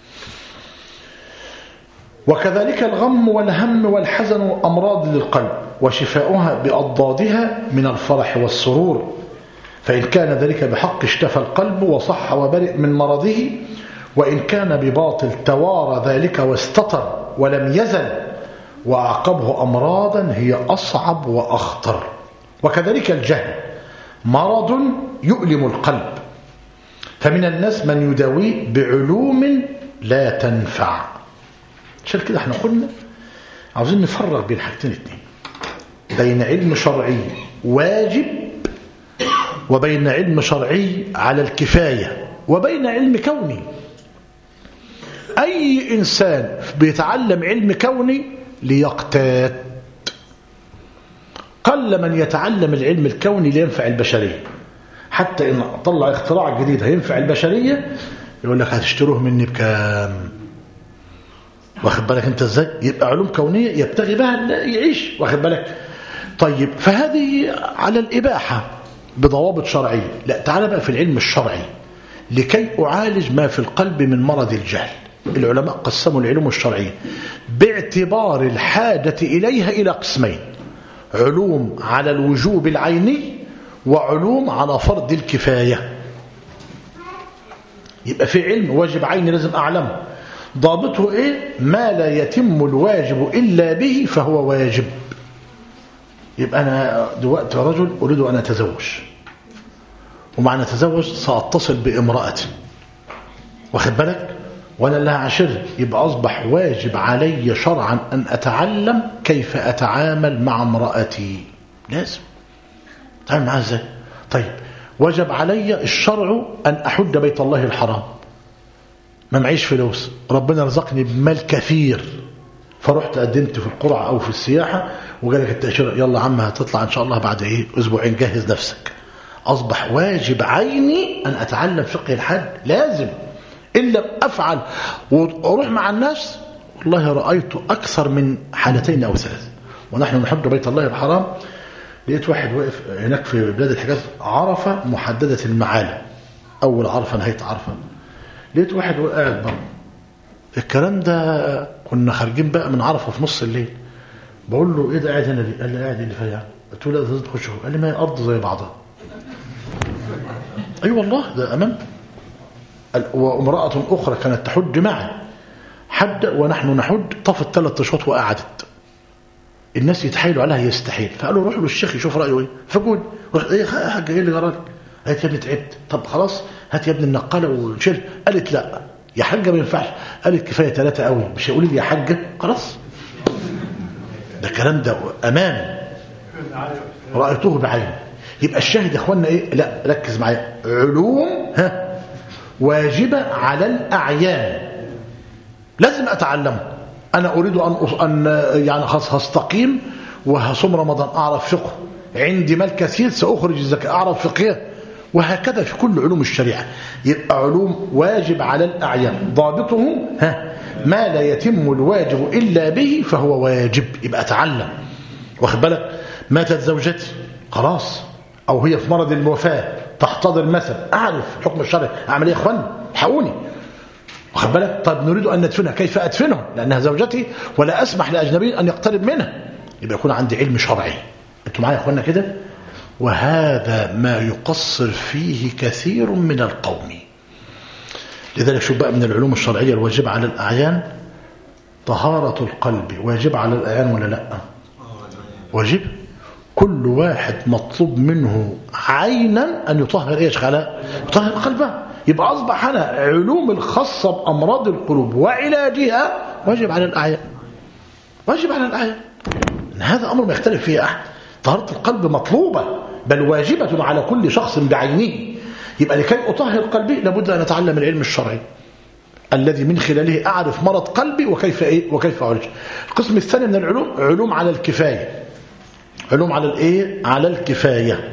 وكذلك الغم والهم والحزن أمراض للقلب، وشفاؤها بأضدادها من الفرح والسرور، فإن كان ذلك بحق اشتفى القلب وصح وبرئ من مرضه، وإن كان بباطل توارى ذلك واستطر ولم يزل، وأعقبه أمراضا هي أصعب وأخطر. وكذلك الجهل مرض يؤلم القلب، فمن الناس من يداويه بعلوم لا تنفع. عشان كده احنا قلنا عاوزين نفرق بين حاجتين اتنين، بين علم شرعي واجب وبين علم شرعي على الكفاية وبين علم كوني. أي إنسان بيتعلم علم كوني ليقتات، قل من يتعلم العلم الكوني لينفع البشرية. حتى إن طلع اختراع جديد هينفع البشرية يقول لك هتشتروه مني بكام، واخد بالك انت ازاي؟ يبقى علوم كونية يبتغي بها يعيش، واخد بالك؟ طيب فهذه على الإباحة بضوابط شرعية. لا، تعال بقى في العلم الشرعي لكي أعالج ما في القلب من مرض الجهل. العلماء قسموا العلوم الشرعية باعتبار الحاجة إليها إلى قسمين: علوم على الوجوب العيني وعلوم على فرض الكفاية. يبقى في علم واجب عيني لازم أعلمه، ضابطه إيه؟ ما لا يتم الواجب إلا به فهو واجب. يبقى أنا دلوقتي رجل أريد أن أتزوج، ومعنى أتزوج سأتصل بامرأة، واخد بالك؟ وأنا لها عشر، يبقى أصبح واجب علي شرعا أن أتعلم كيف أتعامل مع امرأتي. لازم أتعامل معها إزاي؟ طيب وجب علي الشرع أن أحج بيت الله الحرام، ما معيش فلوس، ربنا رزقني بمال كثير، فرحت قدمت في القرعة أو في السياحة وقالك التأشيرة يلا عم هتطلع إن شاء الله بعد أسبوعين، جهز نفسك. أصبح واجب عيني أن أتعلم فقه الحج، لازم. إن لم أفعل وأروح مع الناس، والله رأيت أكثر من حالتين أو ثلاث ونحن نحج بيت الله الحرام. لقيت واحد واقف هناك في بلاد الحجاز، عرفة محددة المعالم، أول عرفة نهاية عرفة، لقيت واحد قاعد بره. الكلام ده كنا خارجين بقى من عرفة في نص الليل، بقول له ايه ده قاعد هنا ليه؟ قال لي قاعد اللي فيها. قلت له لا لازم تخش. قال لي ما هي الارض زي بعضها. اي والله ده امام. وامرأة أخرى كانت تحج معي، حج ونحن نحج، طفت 3 أشواط وقعدت، الناس يتحايلوا عليها يستحيل، فقالوا روحوا للشيخ يشوف رأيه ايه. فقول روح ايه يا حاج ايه اللي جرالك؟ قالت يا ابني تعبت. طب خلاص هات يا ابني النقاله وشيل. قالت لا يا حاجه ما ينفعش. قالت كفايه 3 قوي، مش هيقول لي يا حاجه خلاص. ده كلام ده امان رايته بعيني. يبقى الشاهد يا اخوانا ايه؟ لا ركز معايا، علوم واجبه على الاعيان، لازم اتعلمه. انا اريد ان يعني خلاص هستقيم وهصوم رمضان، اعرف فقه، عندي مال كثير ساخرج الزكاه، اعرف فقه، وهكذا في كل علوم الشريعه. يبقى علوم واجب على الاعيان، ضابطه ما لا يتم الواجب الا به فهو واجب. يبقى اتعلم. واخد بالك؟ ماتت زوجتي خلاص، او هي في مرض الوفاه تحتضر مثلا، اعرف الحكم الشرعي، اعمل ايه يا اخوان؟ حقوني. واخد بالك؟ طيب نريد ان ندفنها، كيف ادفنها؟ لانها زوجتي ولا اسمح لاجنبي ان يقترب منها. يبقى يكون عندي علم شرعي. انتوا معايا يا اخوانا كده؟ وهذا ما يقصر فيه كثير من القوم. لذلك شوف بقى من العلوم الشرعيه الواجبه على الاعيان، طهاره القلب واجب على الاعيان ولا لا؟ واجب. كل واحد مطلوب منه عينا ان يطهر ايش؟ على يطهر قلبه. يبقى اصبح انا علوم الخاصه بامراض القلوب وعلاجها واجب على الاعيان. واجب على الاعيان. هذا امر ما يختلف فيه احد. طهاره القلب مطلوبه بل واجبه على كل شخص بعينه. يبقى لكي اطهر قلبي لابد ان اتعلم العلم الشرعي الذي من خلاله اعرف مرض قلبي وكيف وكيف اعالجه. القسم الثاني من العلوم علوم على الكفايه. علوم على على الكفايه.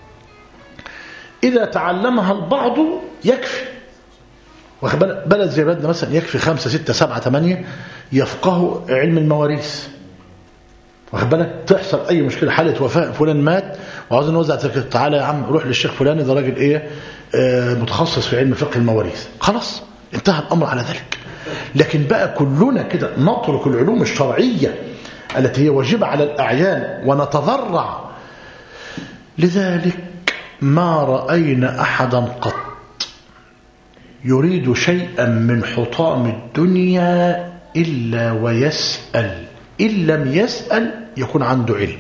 اذا تعلمها البعض يكفي. واخد بالك؟ بلد زي بلدنا مثلا يكفي 5 6 7 8 يفقهوا علم المواريث. واخد بالك؟ تحصل اي مشكله، حاله وفاه، فلان مات وعاوز نوزع تركته، تعالى يا عم روح للشيخ فلان، ده راجل متخصص في علم فقه المواريث، خلاص انتهى الامر على ذلك. لكن بقى كلنا كده نترك العلوم الشرعيه التي هي واجبه على الاعيان ونتضرع. لذلك ما راينا احدا قط يريد شيئا من حطام الدنيا الا ويسال، إن لم يسأل يكون عنده علم.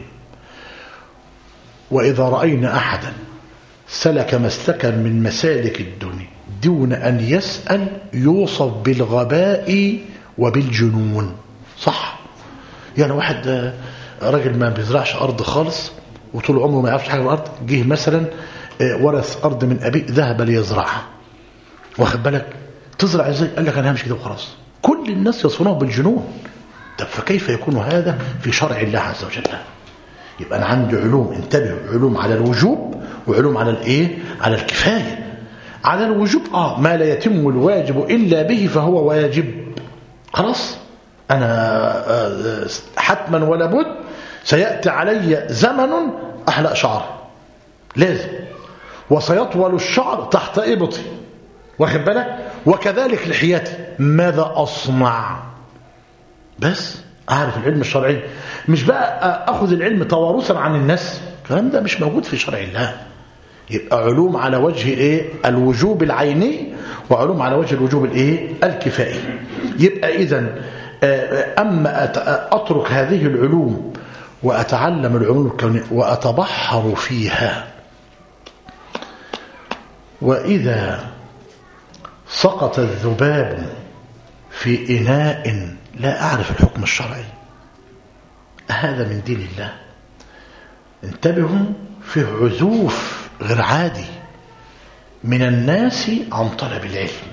وإذا رأينا أحدا سلك مسلكا من مسالك الدنيا دون أن يسأل يوصف بالغباء وبالجنون. صح؟ يعني واحد راجل ما بيزرعش أرض خالص وطول عمره ما يعرفش حاجة بالأرض، جه مثلا ورث أرض من أبيه ذهب ليزرعها. واخد بالك؟ تزرع ازاي؟ قال لك أنا همشي كده وخلاص. كل الناس يصفونه بالجنون. طب فكيف يكون هذا في شرع الله عز وجل؟ يبقى أنا عندي علوم، انتبهوا، علوم على الوجوب وعلوم على على الكفاية. على الوجوب ما لا يتم الواجب إلا به فهو واجب. خلاص أنا حتما ولا بد سيأتي علي زمن أحلق شعر لازم، وسيطول الشعر تحت إبطي، واخد بالك؟ وكذلك لحياتي. ماذا أصنع؟ بس أعرف العلم الشرعي، مش بقى أخذ العلم توارثا عن الناس. الكلام ده مش موجود في شرع الله. يبقى علوم على وجه الوجوب العيني وعلوم على وجه الوجوب الكفائي. يبقى إذن أما أترك هذه العلوم وأتعلم العلوم الكونية وأتبحر فيها، وإذا سقط الذباب في إناء لا أعرف الحكم الشرعي، هذا من دين الله. انتبهوا، فيه عزوف غير عادي من الناس عن طلب العلم،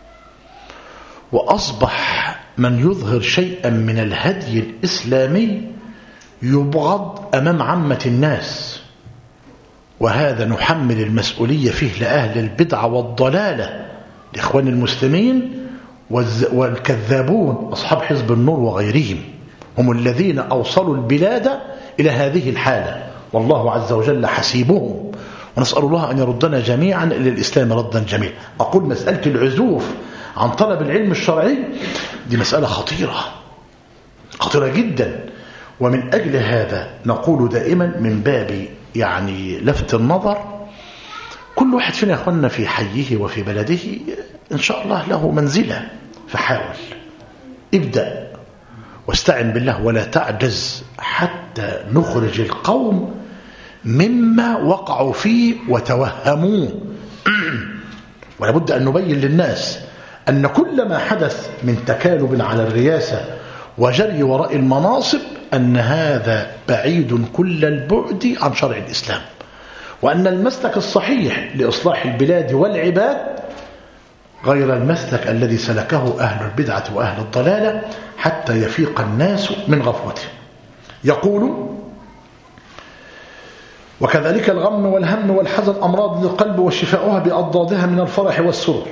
وأصبح من يظهر شيئا من الهدي الإسلامي يبغض أمام عامة الناس، وهذا نحمل المسؤولية فيه لأهل البدعة والضلالة، لإخوان المسلمين والكذابون أصحاب حزب النور وغيرهم، هم الذين أوصلوا البلاد إلى هذه الحالة، والله عز وجل حسيبهم، ونسأل الله أن يردنا جميعا إلى الإسلام ردا جميلا. أقول مسألة العزوف عن طلب العلم الشرعي دي مسألة خطيرة جدا، ومن أجل هذا نقول دائما من باب يعني لفت النظر، كل واحد فينا يا أخوانا في حيه وفي بلده إن شاء الله له منزلة، فحاول ابدأ واستعن بالله ولا تعجز حتى نخرج القوم مما وقعوا فيه وتوهموه. ولا بد أن نبين للناس أن كل ما حدث من تكالب على الرياسة وجري وراء المناصب أن هذا بعيد كل البعد عن شرع الإسلام، وأن المسلك الصحيح لإصلاح البلاد والعباد غير المسلك الذي سلكه أهل البدعة وأهل الضلالة حتى يفيق الناس من غفوتهم. يقول: وكذلك الغم والهم والحزن أمراض للقلب وشفاؤها بأضدادها من الفرح والسرور،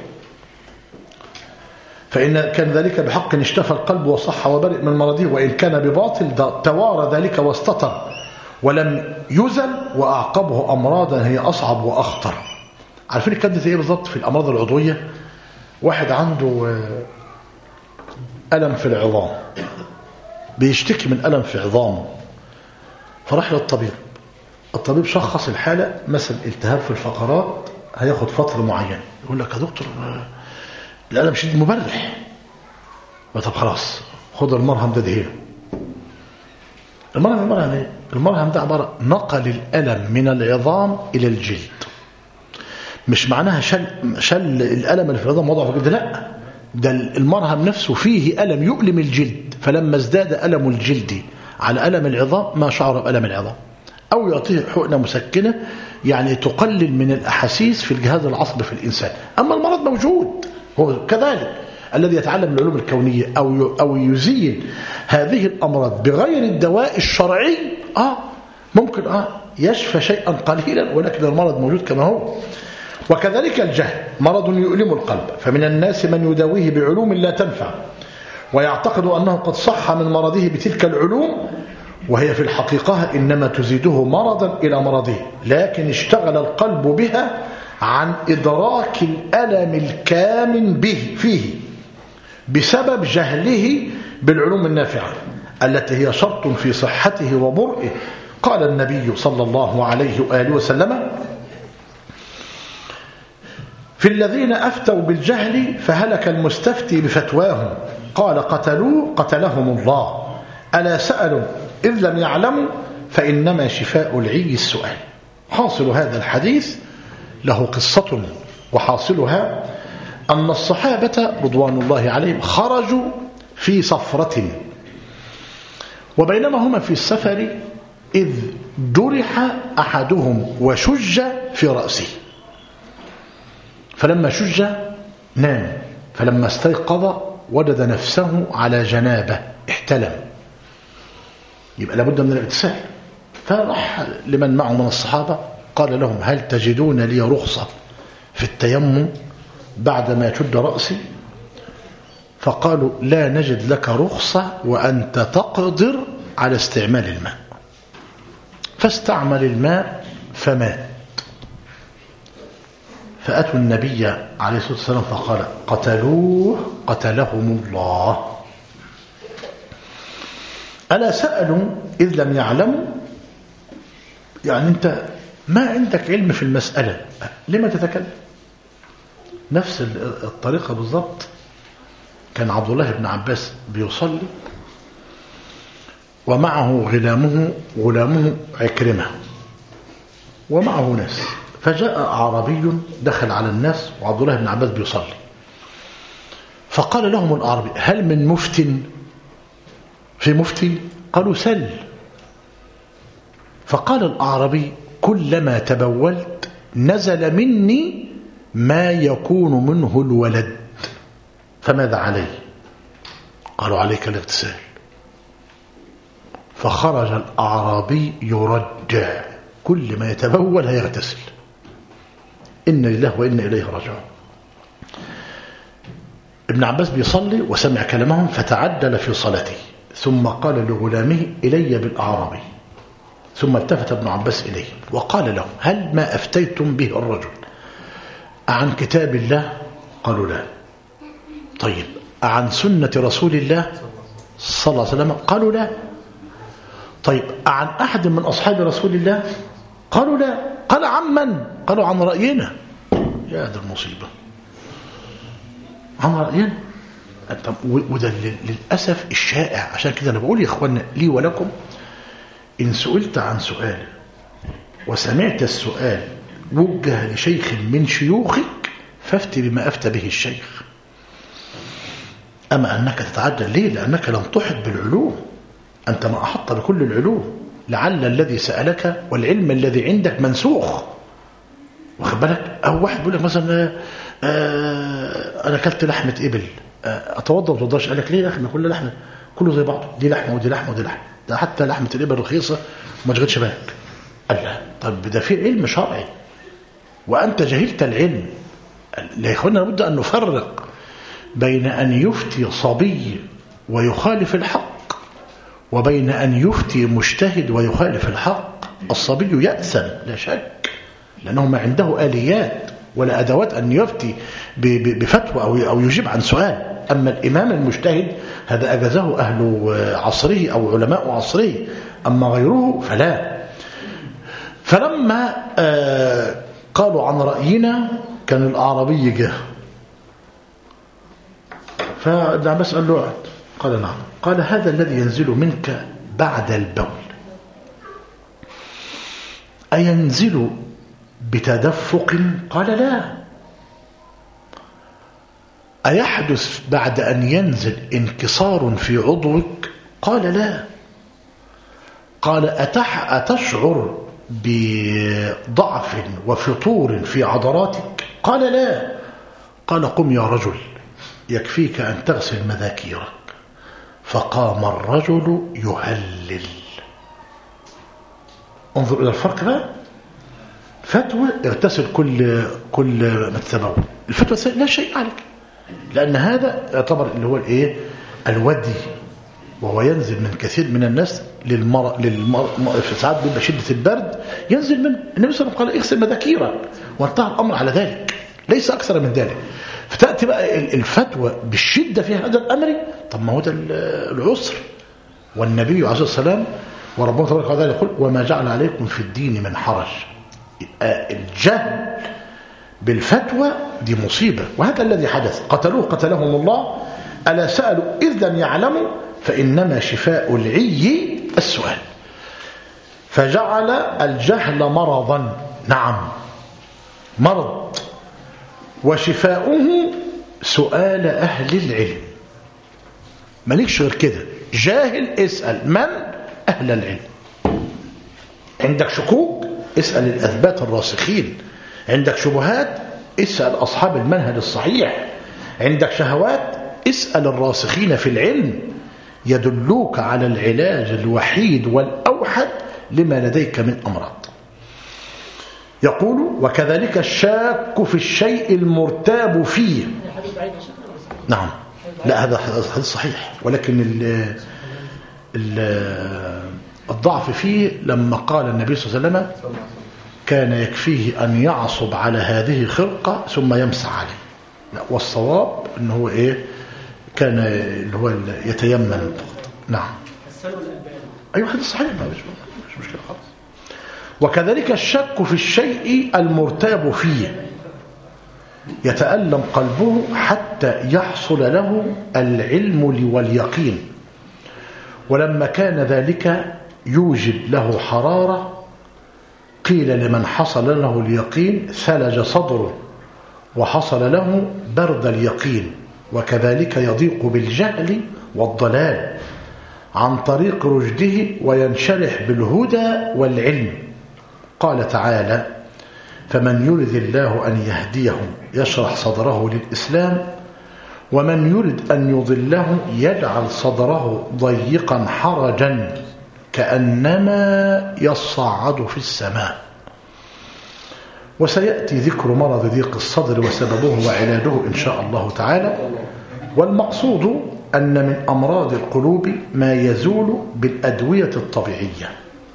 فإن كان ذلك بحق اشتفى القلب وصح وبرئ من مرضه، وإن كان بباطل توارى ذلك واستتر ولم يزل، وأعقبه أمراضا هي أصعب وأخطر. عارفين الكلام ده إيه بالضبط؟ في الأمراض العضوية، واحد عنده ألم في العظام، بيشتكي من ألم في عظامه، فراح للطبيب. الطبيب شخص الحالة مثلا التهاب في الفقرات، هياخد فترة معينة. يقول لك يا دكتور الألم شديد مبرح، طب خلاص خد المرهم ده دهيله. المرهم ايه؟ المرهم ده عبارة نقل الألم من العظام إلى الجلد. مش معناها شل الألم اللي في العظام وضعه في الجلد، لا، ده المرهم نفسه فيه ألم يؤلم الجلد، فلما ازداد ألم الجلد على ألم العظام ما شعر بألم العظام. أو يعطيه حقنة مسكنة يعني تقلل من الأحاسيس في الجهاز العصبي في الإنسان. أما المرض موجود، هو كذلك الذي يتعلم العلوم الكونية أو يزيل هذه الأمراض بغير الدواء الشرعي ممكن يشفى شيئا قليلا، ولكن المرض موجود كما هو. وكذلك الجهل مرض يؤلم القلب، فمن الناس من يداويه بعلوم لا تنفع ويعتقد أنه قد صح من مرضه بتلك العلوم، وهي في الحقيقة إنما تزيده مرضا إلى مرضه، لكن اشتغل القلب بها عن إدراك الألم الكامن فيه بسبب جهله بالعلوم النافعة التي هي شرط في صحته وبرئه. قال النبي صلى الله عليه وآله وسلم: في الذين أفتوا بالجهل فهلك المستفتي بفتواهم، قال قتلوه قتلهم الله، ألا سألوا إذ لم يعلموا فإنما شفاء العي السؤال. حاصل هذا الحديث له قصة، وحاصلها أن الصحابة رضوان الله عليهم خرجوا في سفرة، وبينما هما في السفر إذ جرح أحدهم وشج في رأسه، فلما شج نام، فلما استيقظ وجد نفسه على جنابه احتلم، يبقى لابد من الاغتسال. فراح لمن معه من الصحابة قال لهم: هل تجدون لي رخصة في التيمم بعدما يشد رأسي؟ فقالوا: لا نجد لك رخصة وأنت تقدر على استعمال الماء. فاستعمل الماء فمات. فأتوا النبي عليه الصلاة والسلام فقال: قتلوه قتلهم الله. ألا سألوا إذ لم يعلموا؟ يعني أنت ما عندك علم في المسألة، لما تتكلم؟ نفس الطريقة بالضبط. كان عبد الله بن عباس بيصلي ومعه غلامه عكرمة ومعه ناس، فجاء أعرابي دخل على الناس وعبد الله بن عباس بيصلي، فقال لهم الأعرابي: هل من مفتن؟ في مفتي؟ قالوا: سل. فقال الأعرابي: كلما تبولت نزل مني ما يكون منه الولد، فماذا علي؟ قالوا: عليك الاغتسال. فخرج الأعرابي يرجع، كل ما يتبول هيغتسل. إن لله وإن إليه راجعون. ابن عباس بيصلي وسمع كلامهم فتعدل في صلاته، ثم قال لغلامه: إلي بالأعرابي. ثم التفت ابن عباس إليه وقال له: هل ما أفتيتم به الرجل عن كتاب الله؟ قالوا: لا. طيب عن سنة رسول الله صلى الله عليه وسلم؟ قالوا: لا. طيب عن أحد من أصحاب رسول الله؟ قالوا: لا. قال: عن من؟ قالوا: عن رأينا. يا هذا المصيبة. عن رأينا. وده للأسف الشائع. عشان كده أنا بقول يا إخوانا لي ولكم، إن سئلت عن سؤال وسمعت السؤال وجه لشيخ من شيوخك فافتي بما أفتى به الشيخ. أما أنك تتعجل ليه؟ لأنك لم تحط بالعلوم، أنت ما أحط بكل العلوم. لعل الذي سألك والعلم الذي عندك منسوخ، واخد بالك؟ أو واحد بيقول لك مثلا أنا أكلت لحمة إبل، أتوضأ ما أتوضأش؟ قال لك ليه يا أخي؟ ما كل لحمة كله زي بعضه، دي لحمة ودي لحمة ودي لحمة، ده حتى لحمة الإبل رخيصة وما تشغلش بالك. قال لا، طب ده في علم شرعي وأنت جهلت العلم. لا يا إخوانا، لابد أن نفرق بين أن يفتي صبي ويخالف الحق وبين أن يفتي مجتهد ويخالف الحق. الصبي يأثم لا شك، لأنه ما عنده آليات ولا أدوات أن يفتي بفتوى أو يجيب عن سؤال. أما الإمام المجتهد هذا أجازه أهل عصره أو علماء عصره، أما غيره فلا. فلما قالوا عن رأينا كان الأعرابي جه، فابن عباس قال له اقعد. قال نعم. قال هذا الذي ينزل منك بعد البول أينزل بتدفق؟ قال لا. أيحدث بعد أن ينزل انكسار في عضوك؟ قال لا. قال أتشعر بضعف وفطور في عضلاتك؟ قال لا. قال قم يا رجل يكفيك أن تغسل مذاكيرك. فقام الرجل يهلل. انظر إلى الفرق بقى. فتوى اغتسل كل ما تتبول، الفتوى لا شيء عليك، لأن هذا يعتبر اللي هو الايه الودي، وهو ينزل من كثير من الناس في ساعات بيبقى شدة البرد ينزل منه. النبي صلى الله عليه وسلم قال اغسل مذاكيرك، وانتهى الأمر على ذلك، ليس أكثر من ذلك. فتأتي بقى الفتوى بالشدة في هذا الأمر. طب ما هو ده العسر، والنبي عليه الصلاة والسلام وربنا تبارك وتعالى يقول وما جعل عليكم في الدين من حرج. الجهل بالفتوى دي مصيبة، وهذا الذي حدث. قتلهم الله. ألا سألوا إذ لم يعلموا فإنما شفاء العي السؤال. فجعل الجهل مرضا، نعم مرض، وشفاؤه سؤال أهل العلم. مالكش غير كده، جاهل اسأل من؟ أهل العلم. عندك شكوك اسأل الأثبات الراسخين، عندك شبهات اسأل أصحاب المنهج الصحيح، عندك شهوات اسأل الراسخين في العلم يدلوك على العلاج الوحيد والأوحد لما لديك من أمراض. يقول وكذلك الشاك في الشيء المرتاب فيه. نعم، لا هذا حديث صحيح، ولكن الضعف فيه لما قال النبي صلى الله عليه وسلم كان يكفيه أن يعصب على هذه خرقة ثم يمسح عليه. لا، والصواب أنه هو إيه كان اللي هو يتيمم فقط. نعم أيوة حديث صحيح، مش مشكلة خالص. وكذلك الشك في الشيء المرتاب فيه، يتألم قلبه حتى يحصل له العلم واليقين، ولما كان ذلك يوجد له حرارة قيل لمن حصل له اليقين ثلج صدره وحصل له برد اليقين. وكذلك يضيق بالجهل والضلال عن طريق رشده وينشرح بالهدى والعلم. قال تعالى فمن يرد الله أن يهديه يشرح صدره للإسلام ومن يرد أن يضله يجعل صدره ضيقا حرجا كأنما يصعد في السماء. وسيأتي ذكر مرض ضيق الصدر وسببه وعلاجه إن شاء الله تعالى. والمقصود أن من أمراض القلوب ما يزول بالأدوية الطبيعية،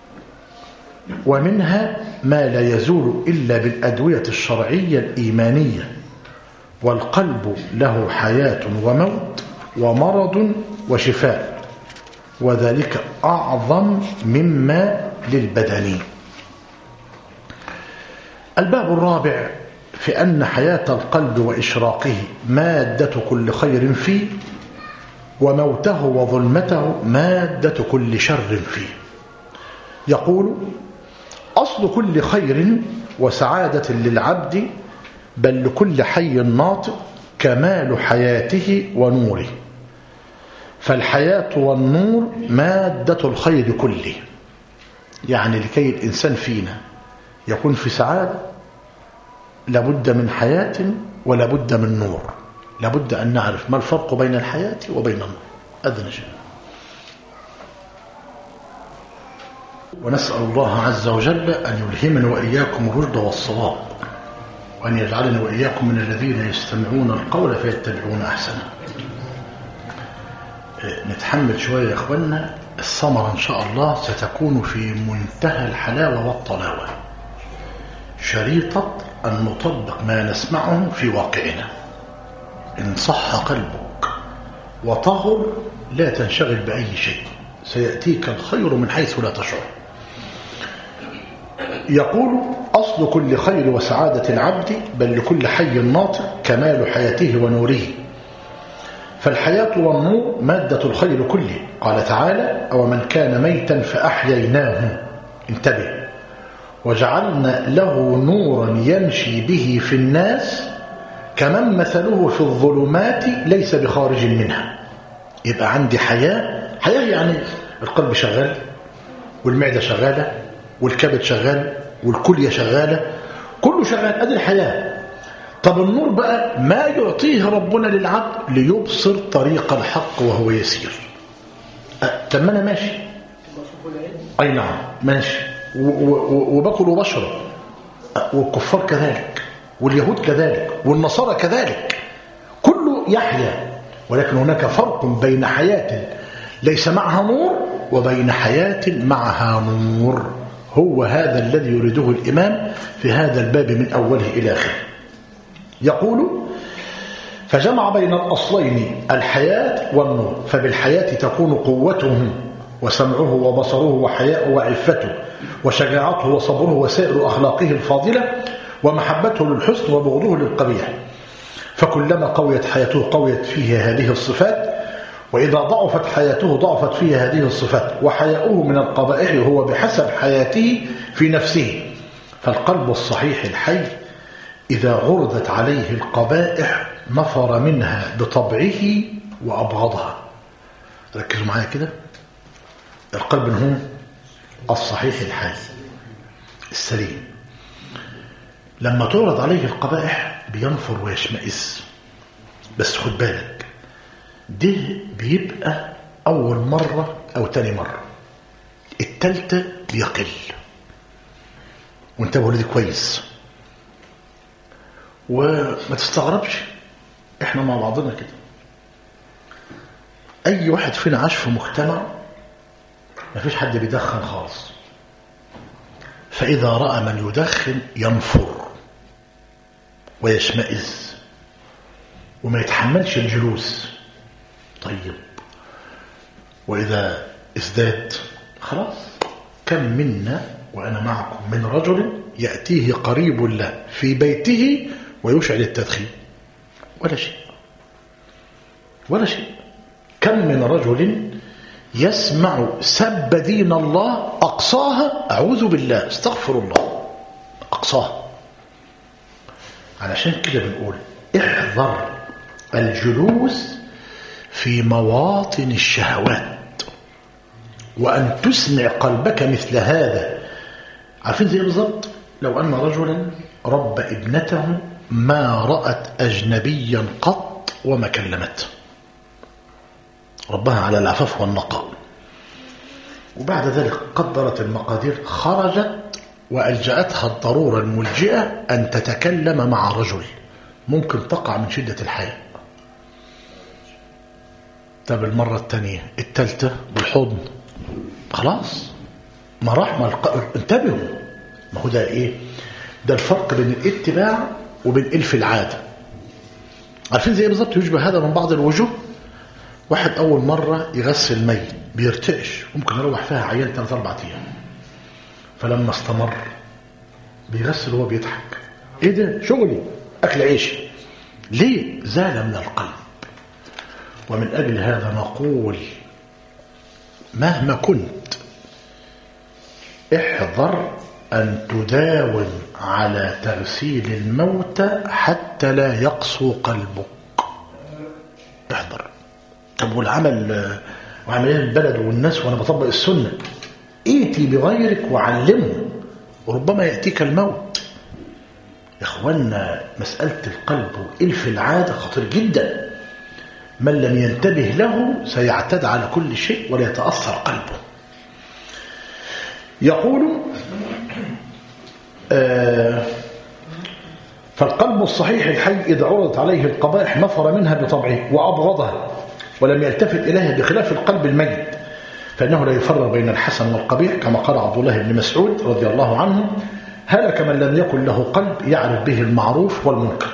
ومنها ما لا يزول إلا بالأدوية الشرعية الإيمانية. والقلب له حياة وموت ومرض وشفاء، وذلك أعظم مما للبدن. الباب الرابع في أن حياة القلب وإشراقه مادة كل خير فيه، وموته وظلمته مادة كل شر فيه. يقول: أصل كل خير وسعادة للعبد، بل لكل حي ناطق، كمال حياته ونوره. فالحياة والنور مادة الخير كله. يعني لكي الإنسان فينا يكون في سعادة لابد من حياة ولابد من نور. لابد أن نعرف ما الفرق بين الحياة وبين النور. أذن شيء. ونسأل الله عز وجل أن يلهمنا وإياكم الرشد والصواب، وأن يجعلنا وإياكم من الذين يستمعون القول فيتبعون أحسنه. نتحمل شوية يا أخوانا، الثمرة إن شاء الله ستكون في منتهى الحلاوة والطلاوة، شريطة أن نطبق ما نسمعه في واقعنا. إن صح قلبك وطهر لا تنشغل بأي شيء، سيأتيك الخير من حيث لا تشعر. يقول: أصل كل خير وسعادة العبد، بل لكل حي ناطق، كمال حياته ونوره. فالحياة والنور مادة الخير كله. قال تعالى: أومن كان ميتا فأحييناه، انتبه، وجعلنا له نورا يمشي به في الناس كمن مثله في الظلمات ليس بخارج منها. يبقى عندي حياة يعني القلب شغال، والمعدة شغالة، والكبد شغال، والكلية شغالة، كله شغال، ادي الحياة. طب النور بقى ما يعطيه ربنا للعبد ليبصر طريق الحق وهو يسير. طب ما انا ماشي، اي نعم ماشي، وباكل وبشرب، والكفار كذلك، واليهود كذلك، والنصارى كذلك، كله يحيا. ولكن هناك فرق بين حياة ليس معها نور وبين حياة معها نور. هو هذا الذي يريده الإمام في هذا الباب من أوله إلى آخره. يقول: فجمع بين الأصلين الحياة والنور. فبالحياة تكون قوته وسمعه وبصره وحياءه وعفته وشجاعته وصبره وسائر أخلاقه الفاضلة ومحبته للحسن وبغضه للقبيح. فكلما قويت حياته قويت فيه هذه الصفات، وإذا ضعفت حياته ضعفت فيه هذه الصفات. وحياؤه من القبائح هو بحسب حياته في نفسه. فالقلب الصحيح الحي إذا غرزت عليه القبائح نفر منها بطبعه وأبغضها. ركزوا معايا كده، القلب هو الصحيح الحي السليم، لما تعرض عليه القبائح بينفر ويشمئز. بس خد بالك، ده بيبقى أول مرة أو تاني مرة، التالتة بيقل. وانتبهوا لدي كويس، وما تستغربش، احنا مع بعضنا كده. أي واحد فينا عاش في مجتمع ما فيش حد بيدخن خالص، فإذا رأى من يدخن ينفر ويشمئز وما يتحملش الجلوس. طيب، وإذا ازداد خلاص. كم منا وأنا معكم من رجل يأتيه قريب له في بيته ويشعل التدخين؟ ولا شيء ولا شيء. كم من رجل يسمع سب دين الله أقصاها، أعوذ بالله، استغفر الله، أقصاها. علشان كده بنقول احذر الجلوس في مواطن الشهوات، وأن تسمع قلبك مثل هذا. عارفين زي بالضبط لو أن رجلا رب ابنته ما رأت أجنبيا قط وما كلمته، ربها على العفاف والنقاء، وبعد ذلك قدرت المقادير خرجت وألجأتها الضرورة الملجئة أن تتكلم مع رجل، ممكن تقع من شدة الحياء. طب المرة الثانية الثالثة بالحضن، خلاص ما رحمة انتبهوا. ما هو ده ايه؟ ده الفرق بين الاتباع وبين إلف العادة. عارفين زي بالظبط يشبه هذا من بعض الوجوه. واحد أول مرة يغسل ميت بيرتعش، ممكن يروح فيها عيان 3-4 أيام، فلما استمر بيغسل وهو بيضحك، ايه ده؟ شغلي، اكل عيش. ليه؟ زال من القلب. ومن اجل هذا نقول مهما كنت احذر ان تداوم على تغسيل الموتى حتى لا يقسو قلبك. احذر. طب والعمل وعمليه البلد والناس وانا بطبق السنه، ائتي بغيرك وعلمه وربما ياتيك الموت. يا اخوانا مساله القلب والف العاده خطير جدا. من لم ينتبه له سيعتاد على كل شيء ولا يتاثر قلبه. يقول فالقلب الصحيح الحي إذا عرضت عليه القبائح نفر منها بطبعه وأبغضها ولم يلتفت إليها، بخلاف القلب الميت فإنه لا يفرق بين الحسن والقبيح، كما قال عبد الله بن مسعود رضي الله عنه: هلك من لم يكن له قلب يعرف به المعروف والمنكر.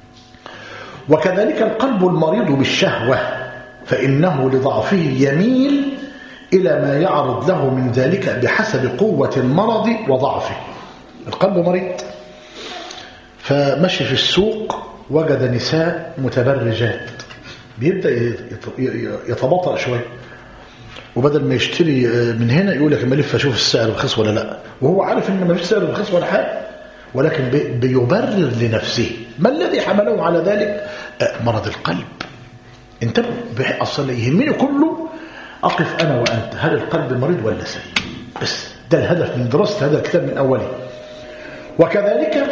وكذلك القلب المريض بالشهوة فإنه لضعفه يميل إلى ما يعرض له من ذلك بحسب قوة المرض وضعفه. القلب مريض، فمشي في السوق وجد نساء متبرجات، بيبدأ يتباطأ شوية، وبدل ما يشتري من هنا يقول لك اما الف اشوف السعر رخيص ولا لا، وهو عارف ان ما فيش سعر رخيص ولا حاجه، ولكن بيبرر لنفسه. ما الذي حمله على ذلك؟ مرض القلب. انتبهوا، اصلا يهمني كله اقف انا وانت، هل القلب مريض ولا سليم؟ بس ده الهدف من دراسه هذا الكتاب من اوله. وكذلك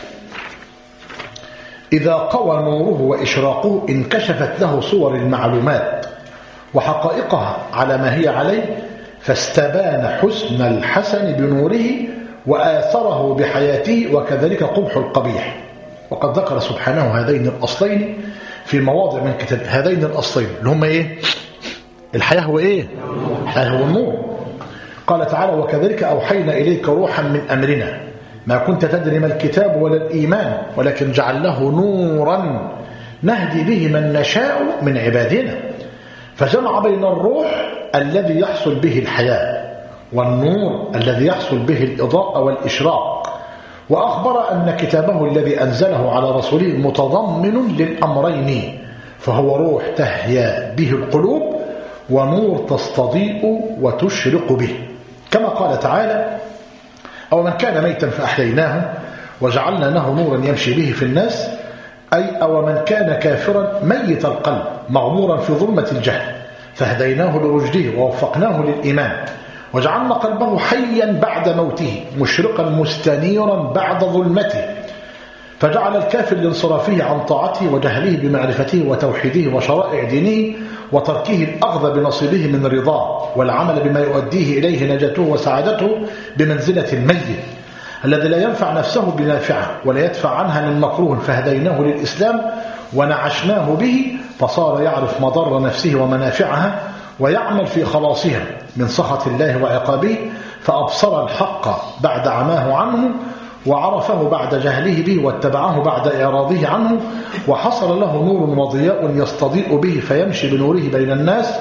إذا قوى نوره وإشراقه انكشفت له صور المعلومات وحقائقها على ما هي عليه، فاستبان حسن الحسن بنوره وآثره بحياته، وكذلك قبح القبيح. وقد ذكر سبحانه هذين الأصلين في مواضع من كتاب. هذين الأصلين اللي هم إيه؟ الحياة هو إيه؟ الحياة هو النور. قال تعالى: وكذلك أوحينا إليك روحا من أمرنا ما كنت تدري ما الكتاب ولا الإيمان ولكن جعلناه نورا نهدي به من نشاء من عبادنا. فجمع بين الروح الذي يحصل به الحياة والنور الذي يحصل به الإضاءة والإشراق، وأخبر أن كتابه الذي أنزله على رسوله متضمن للأمرين، فهو روح تحيا به القلوب ونور تستضيء وتشرق به، كما قال تعالى: أو من كان ميتا فأحييناه وجعلنا له نورا يمشي به في الناس، أي أو من كان كافرا ميت القلب مغمورا في ظلمة الجهل فهديناه لرشده ووفقناه للإيمان، وجعلنا قلبه حيا بعد موته مشرقا مستنيرا بعد ظلمته، فجعل الكافر لانصرافه عن طاعته وجهله بمعرفته وتوحيده وشرائع دينه وتركه الأخذ بنصيبه من رضاه والعمل بما يؤديه إليه نجاته وسعادته بمنزلة الميت الذي لا ينفع نفسه بنافعه ولا يدفع عنها من مكروه، فهديناه للإسلام ونعشناه به فصار يعرف مضر نفسه ومنافعها ويعمل في خلاصها من سخط الله وعقابه، فأبصر الحق بعد عماه عنه وعرفه بعد جهله به واتبعه بعد إعراضه عنه، وحصل له نور وضياء يستضيء به فيمشي بنوره بين الناس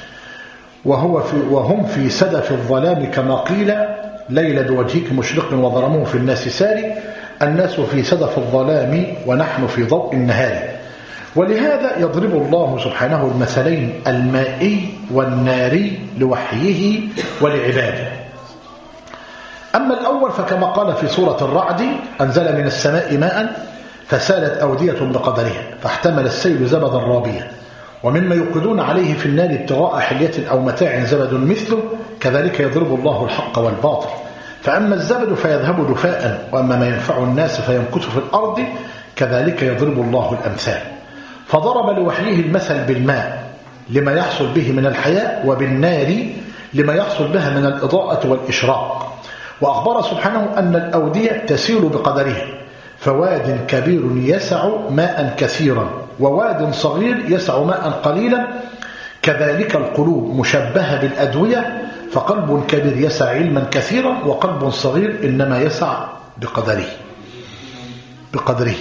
وهم في سدف الظلام، كما قيل: ليل بوجهك مشرق وظلمه في الناس ساري. الناس في سدف الظلام ونحن في ضوء النهار. ولهذا يضرب الله سبحانه المثلين المائي والناري لوحيه ولعباده. أما الأول فكما قال في سورة الرعد: أنزل من السماء ماء فسالت أودية بقدرها فاحتمل السيل زبدا رابيا، ومما يوقدون عليه في النار ابتغاء حلية أو متاع زبد مثله، كذلك يضرب الله الحق والباطل، فأما الزبد فيذهب دفاء وأما ما ينفع الناس فيمكث في الأرض، كذلك يضرب الله الأمثال. فضرب لوحيه المثل بالماء لما يحصل به من الحياة، وبالنار لما يحصل بها من الإضاءة والإشراق. وأخبر سبحانه أن الأودية تسير بقدرها، فواد كبير يسع ماء كثيرا وواد صغير يسع ماء قليلا، كذلك القلوب مشبهة بالأدوية، فقلب كبير يسع علما كثيرا وقلب صغير إنما يسع بقدره.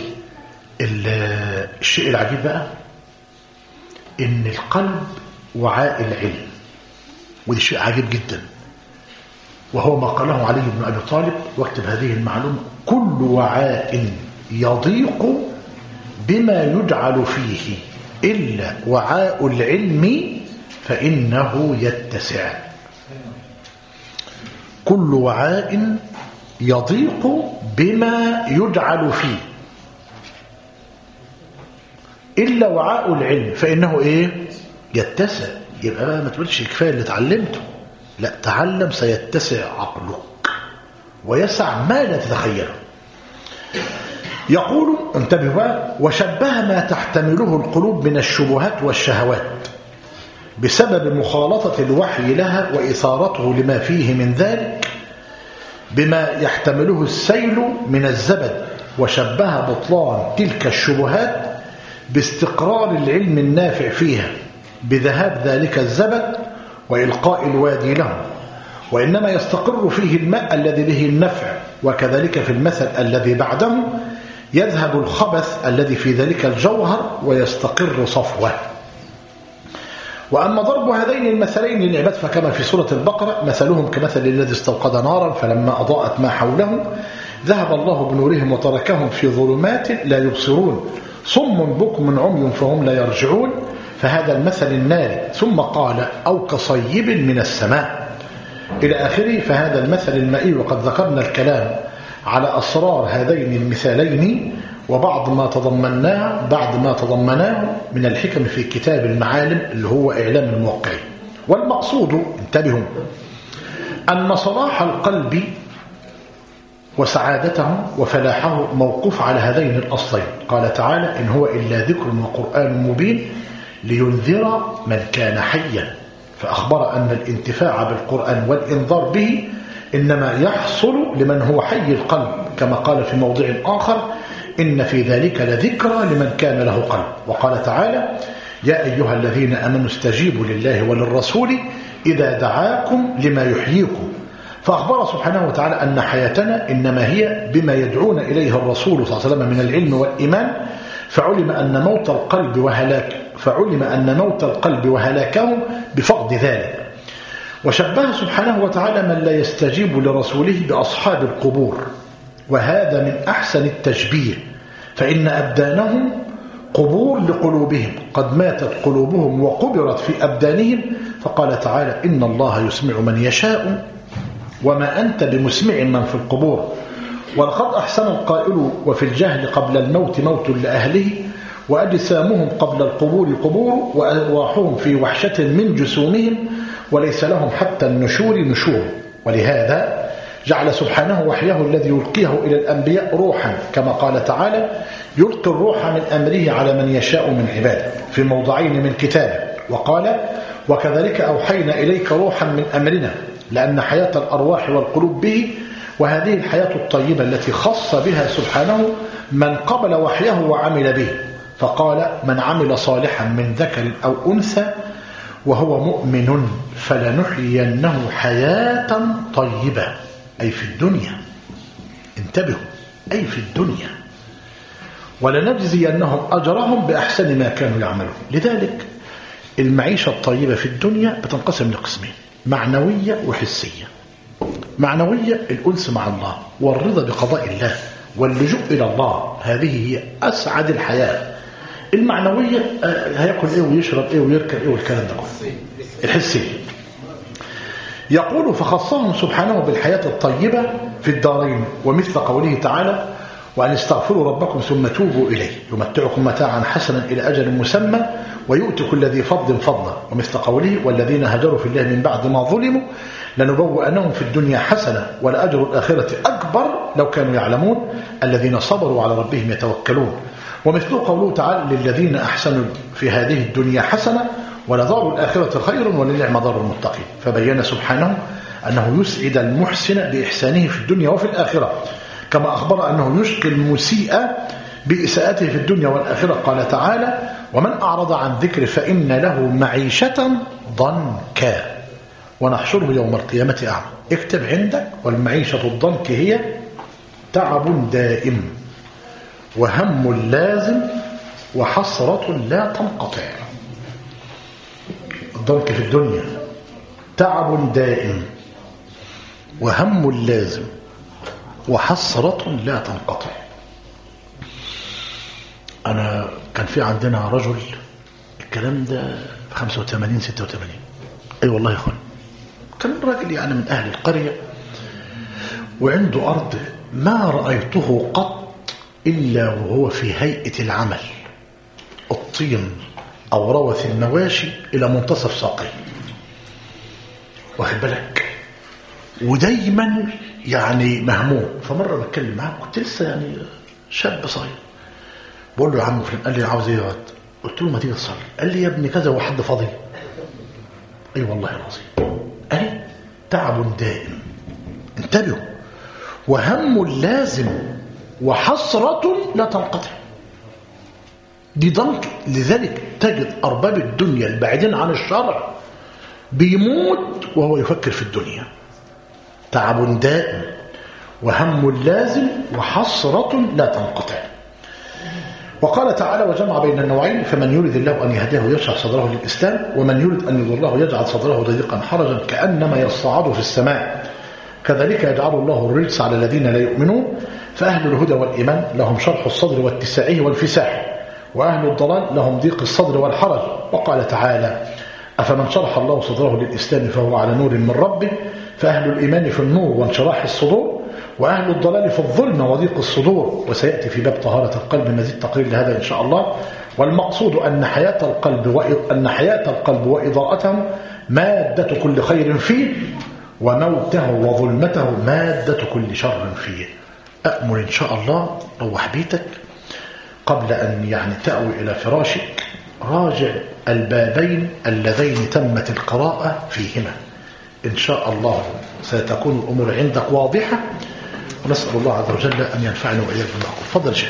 الشيء العجيب بقى إن القلب وعاء العلم، وده شيء عجيب جدا، وهو ما قاله علي بن أبي طالب، واكتب هذه المعلومة: كل وعاء يضيق بما يجعل فيه إلا وعاء العلم فإنه يتسع. كل وعاء يضيق بما يجعل فيه إلا وعاء العلم فإنه إيه؟ يتسع. يبقى بقى ما تقولش كفاية اللي اتعلمته، لا، تعلم سيتسع عقلك ويسع ما لا تتخيله. يقول انتبه بقى: وشبه ما تحتمله القلوب من الشبهات والشهوات بسبب مخالطة الوحي لها وإثارته لما فيه من ذلك بما يحتمله السيل من الزبد، وشبه بطلان تلك الشبهات باستقرار العلم النافع فيها بذهاب ذلك الزبد وإلقاء الوادي له، وإنما يستقر فيه الماء الذي به النفع. وكذلك في المثل الذي بعده يذهب الخبث الذي في ذلك الجوهر ويستقر صفوه. وأما ضرب هذين المثلين للعباد فكما في سورة البقرة: مثلهم كمثل الذي استوقد نارا فلما أضاءت ما حوله ذهب الله بنورهم وتركهم في ظلمات لا يبصرون صم بكم عمي فهم لا يرجعون. فهذا المثل الناري. ثم قال: أو كصيب من السماء إلى آخره. فهذا المثل المائي. وقد ذكرنا الكلام على أسرار هذين المثالين وبعض ما تضمناه من الحكم في كتاب المعالم اللي هو إعلام الموقعين. والمقصود انتبهوا أن صلاح القلب وسعادته وفلاحه موقوف على هذين الأصلين. قال تعالى: إن هو إلا ذكر وقرآن مبين لينذر من كان حيا. فأخبر أن الانتفاع بالقرآن والإنذار به إنما يحصل لمن هو حي القلب، كما قال في موضع آخر: إن في ذلك لذكرى لمن كان له قلب. وقال تعالى: يا أيها الذين آمنوا استجيبوا لله وللرسول إذا دعاكم لما يحييكم. فأخبر سبحانه وتعالى أن حياتنا إنما هي بما يدعون إليه الرسول صلى الله عليه وسلم من العلم والإيمان. فعلم أن موت القلب وهلاكه بفقد ذلك. وشبه سبحانه وتعالى من لا يستجيب لرسوله بأصحاب القبور، وهذا من أحسن التشبيه، فإن أبدانهم قبور لقلوبهم، قد ماتت قلوبهم وقبرت في أبدانهم. فقال تعالى: إن الله يسمع من يشاء وما أنت بمسمع من في القبور. ولقد أحسن القائل: وفي الجهل قبل الموت موت لأهله، وأجسامهم قبل القبور قبور، وأرواحهم في وحشة من جسومهم، وليس لهم حتى النشور نشور. ولهذا جعل سبحانه وحيه الذي يلقيه إلى الأنبياء روحا، كما قال تعالى: يلقي الروح من أمره على من يشاء من عباده، في موضعين من كتابه. وقال: وكذلك أوحينا إليك روحا من أمرنا، لأن حياة الأرواح والقلوب به، وهذه الحياة الطيبة التي خص بها سبحانه من قبل وحيه وعمل به. فقال: من عمل صالحا من ذكر أو أنثى وهو مؤمن فلنحيينه حياة طيبة، أي في الدنيا. انتبهوا، أي في الدنيا. ولنجزينهم أجرهم بأحسن ما كانوا يعملون. لذلك المعيشة الطيبة في الدنيا بتنقسم لقسمين: معنوية وحسية. معنوية الأنس مع الله والرضا بقضاء الله واللجوء إلى الله، هذه هي أسعد الحياة. المعنوية هيأكل إيه ويشرب إيه ويركب إيه والكلام ده كله. الحسية يقول: فخصهم سبحانه بالحياة الطيبة في الدارين، ومثل قوله تعالى: وأن استغفروا ربكم ثم توبوا إليه يمتعكم متاعا حسنا إلى أجل مسمى ويؤتي كل ذي فضل فضلا. ومثل قوله: والذين هاجروا في الله من بعد ما ظلموا لنبوأنهم في الدنيا حسنة ولأجر الآخرة أكبر لو كانوا يعلمون الذين صبروا على ربهم يتوكلون. ومثل قوله تعالى: للذين أحسنوا في هذه الدنيا حسنة ولدار الآخرة خير ولنعم دار المتقين. فبين سبحانه أنه يسعد المحسن بإحسانه في الدنيا وفي الآخرة، كما أخبر أنه يشقي المسيء بإساءته في الدنيا والآخرة. قال تعالى: ومن أعرض عن ذكر فإن له معيشة ضنكا ونحشره يوم القيامة أعمى. اكتب عندك: والمعيشة الضنك هي تعب دائم وهم لازم وحسرة لا تنقطع. الضنك في الدنيا تعب دائم وهم لازم وحسرة لا تنقطع. أنا كان في عندنا رجل، الكلام ده في 85 86، أي والله يا أخوان، كان راجل يعني من أهل القرية وعنده أرض ما رأيته قط إلا وهو في هيئة العمل، الطين أو روث المواشي إلى منتصف ساقيه، واخد بالك، ودايما يعني مهموم. فمرة بتكلم معاه، كنت لسه يعني شاب صغير، بقول له يا عم فلان، قال لي عاوز ايه يا واد؟ قلت له ما تيجي تصلي. قال لي يا ابني كذا وحد فاضي؟ اي والله العظيم. قال تعب دائم، انتبهوا، وهم لازم، وحسرة لا تنقطع. دي ضنك. لذلك تجد أرباب الدنيا البعيدين عن الشرع بيموت وهو يفكر في الدنيا. تعب دائم وهم لازم وحسرة لا تنقطع. وقال تعالى وجمع بين النوعين، فمن يريد الله أن يهديه يشرح صدره للإسلام، ومن يريد أن يضله يجعل صدره ضيقا حرجا كأنما يصعد في السماء، كذلك يجعل الله الرجس على الذين لا يؤمنون. فأهل الهدى والإيمان لهم شرح الصدر واتساعه وانفساحه، وأهل الضلال لهم ضيق الصدر والحرج. وقال تعالى أفمن شرح الله صدره للإسلام فهو على نور من ربه، فأهل الإيمان في النور وانشراح الصدور، وأهل الضلال في الظلم وضيق الصدور. وسيأتي في باب طهارة القلب مزيد تقرير لهذا إن شاء الله. والمقصود أن حياة القلب وإضاءته مادة كل خير فيه، وموته وظلمته مادة كل شر فيه. أأمل إن شاء الله روح بيتك قبل أن يعني تأوي إلى فراشك، راجع البابين اللذين تمت القراءة فيهما، إن شاء الله ستكون الأمور عندك واضحة. ونسأل الله عز وجل أن ينفعنا وإياك بما قلت. تفضل شيخ.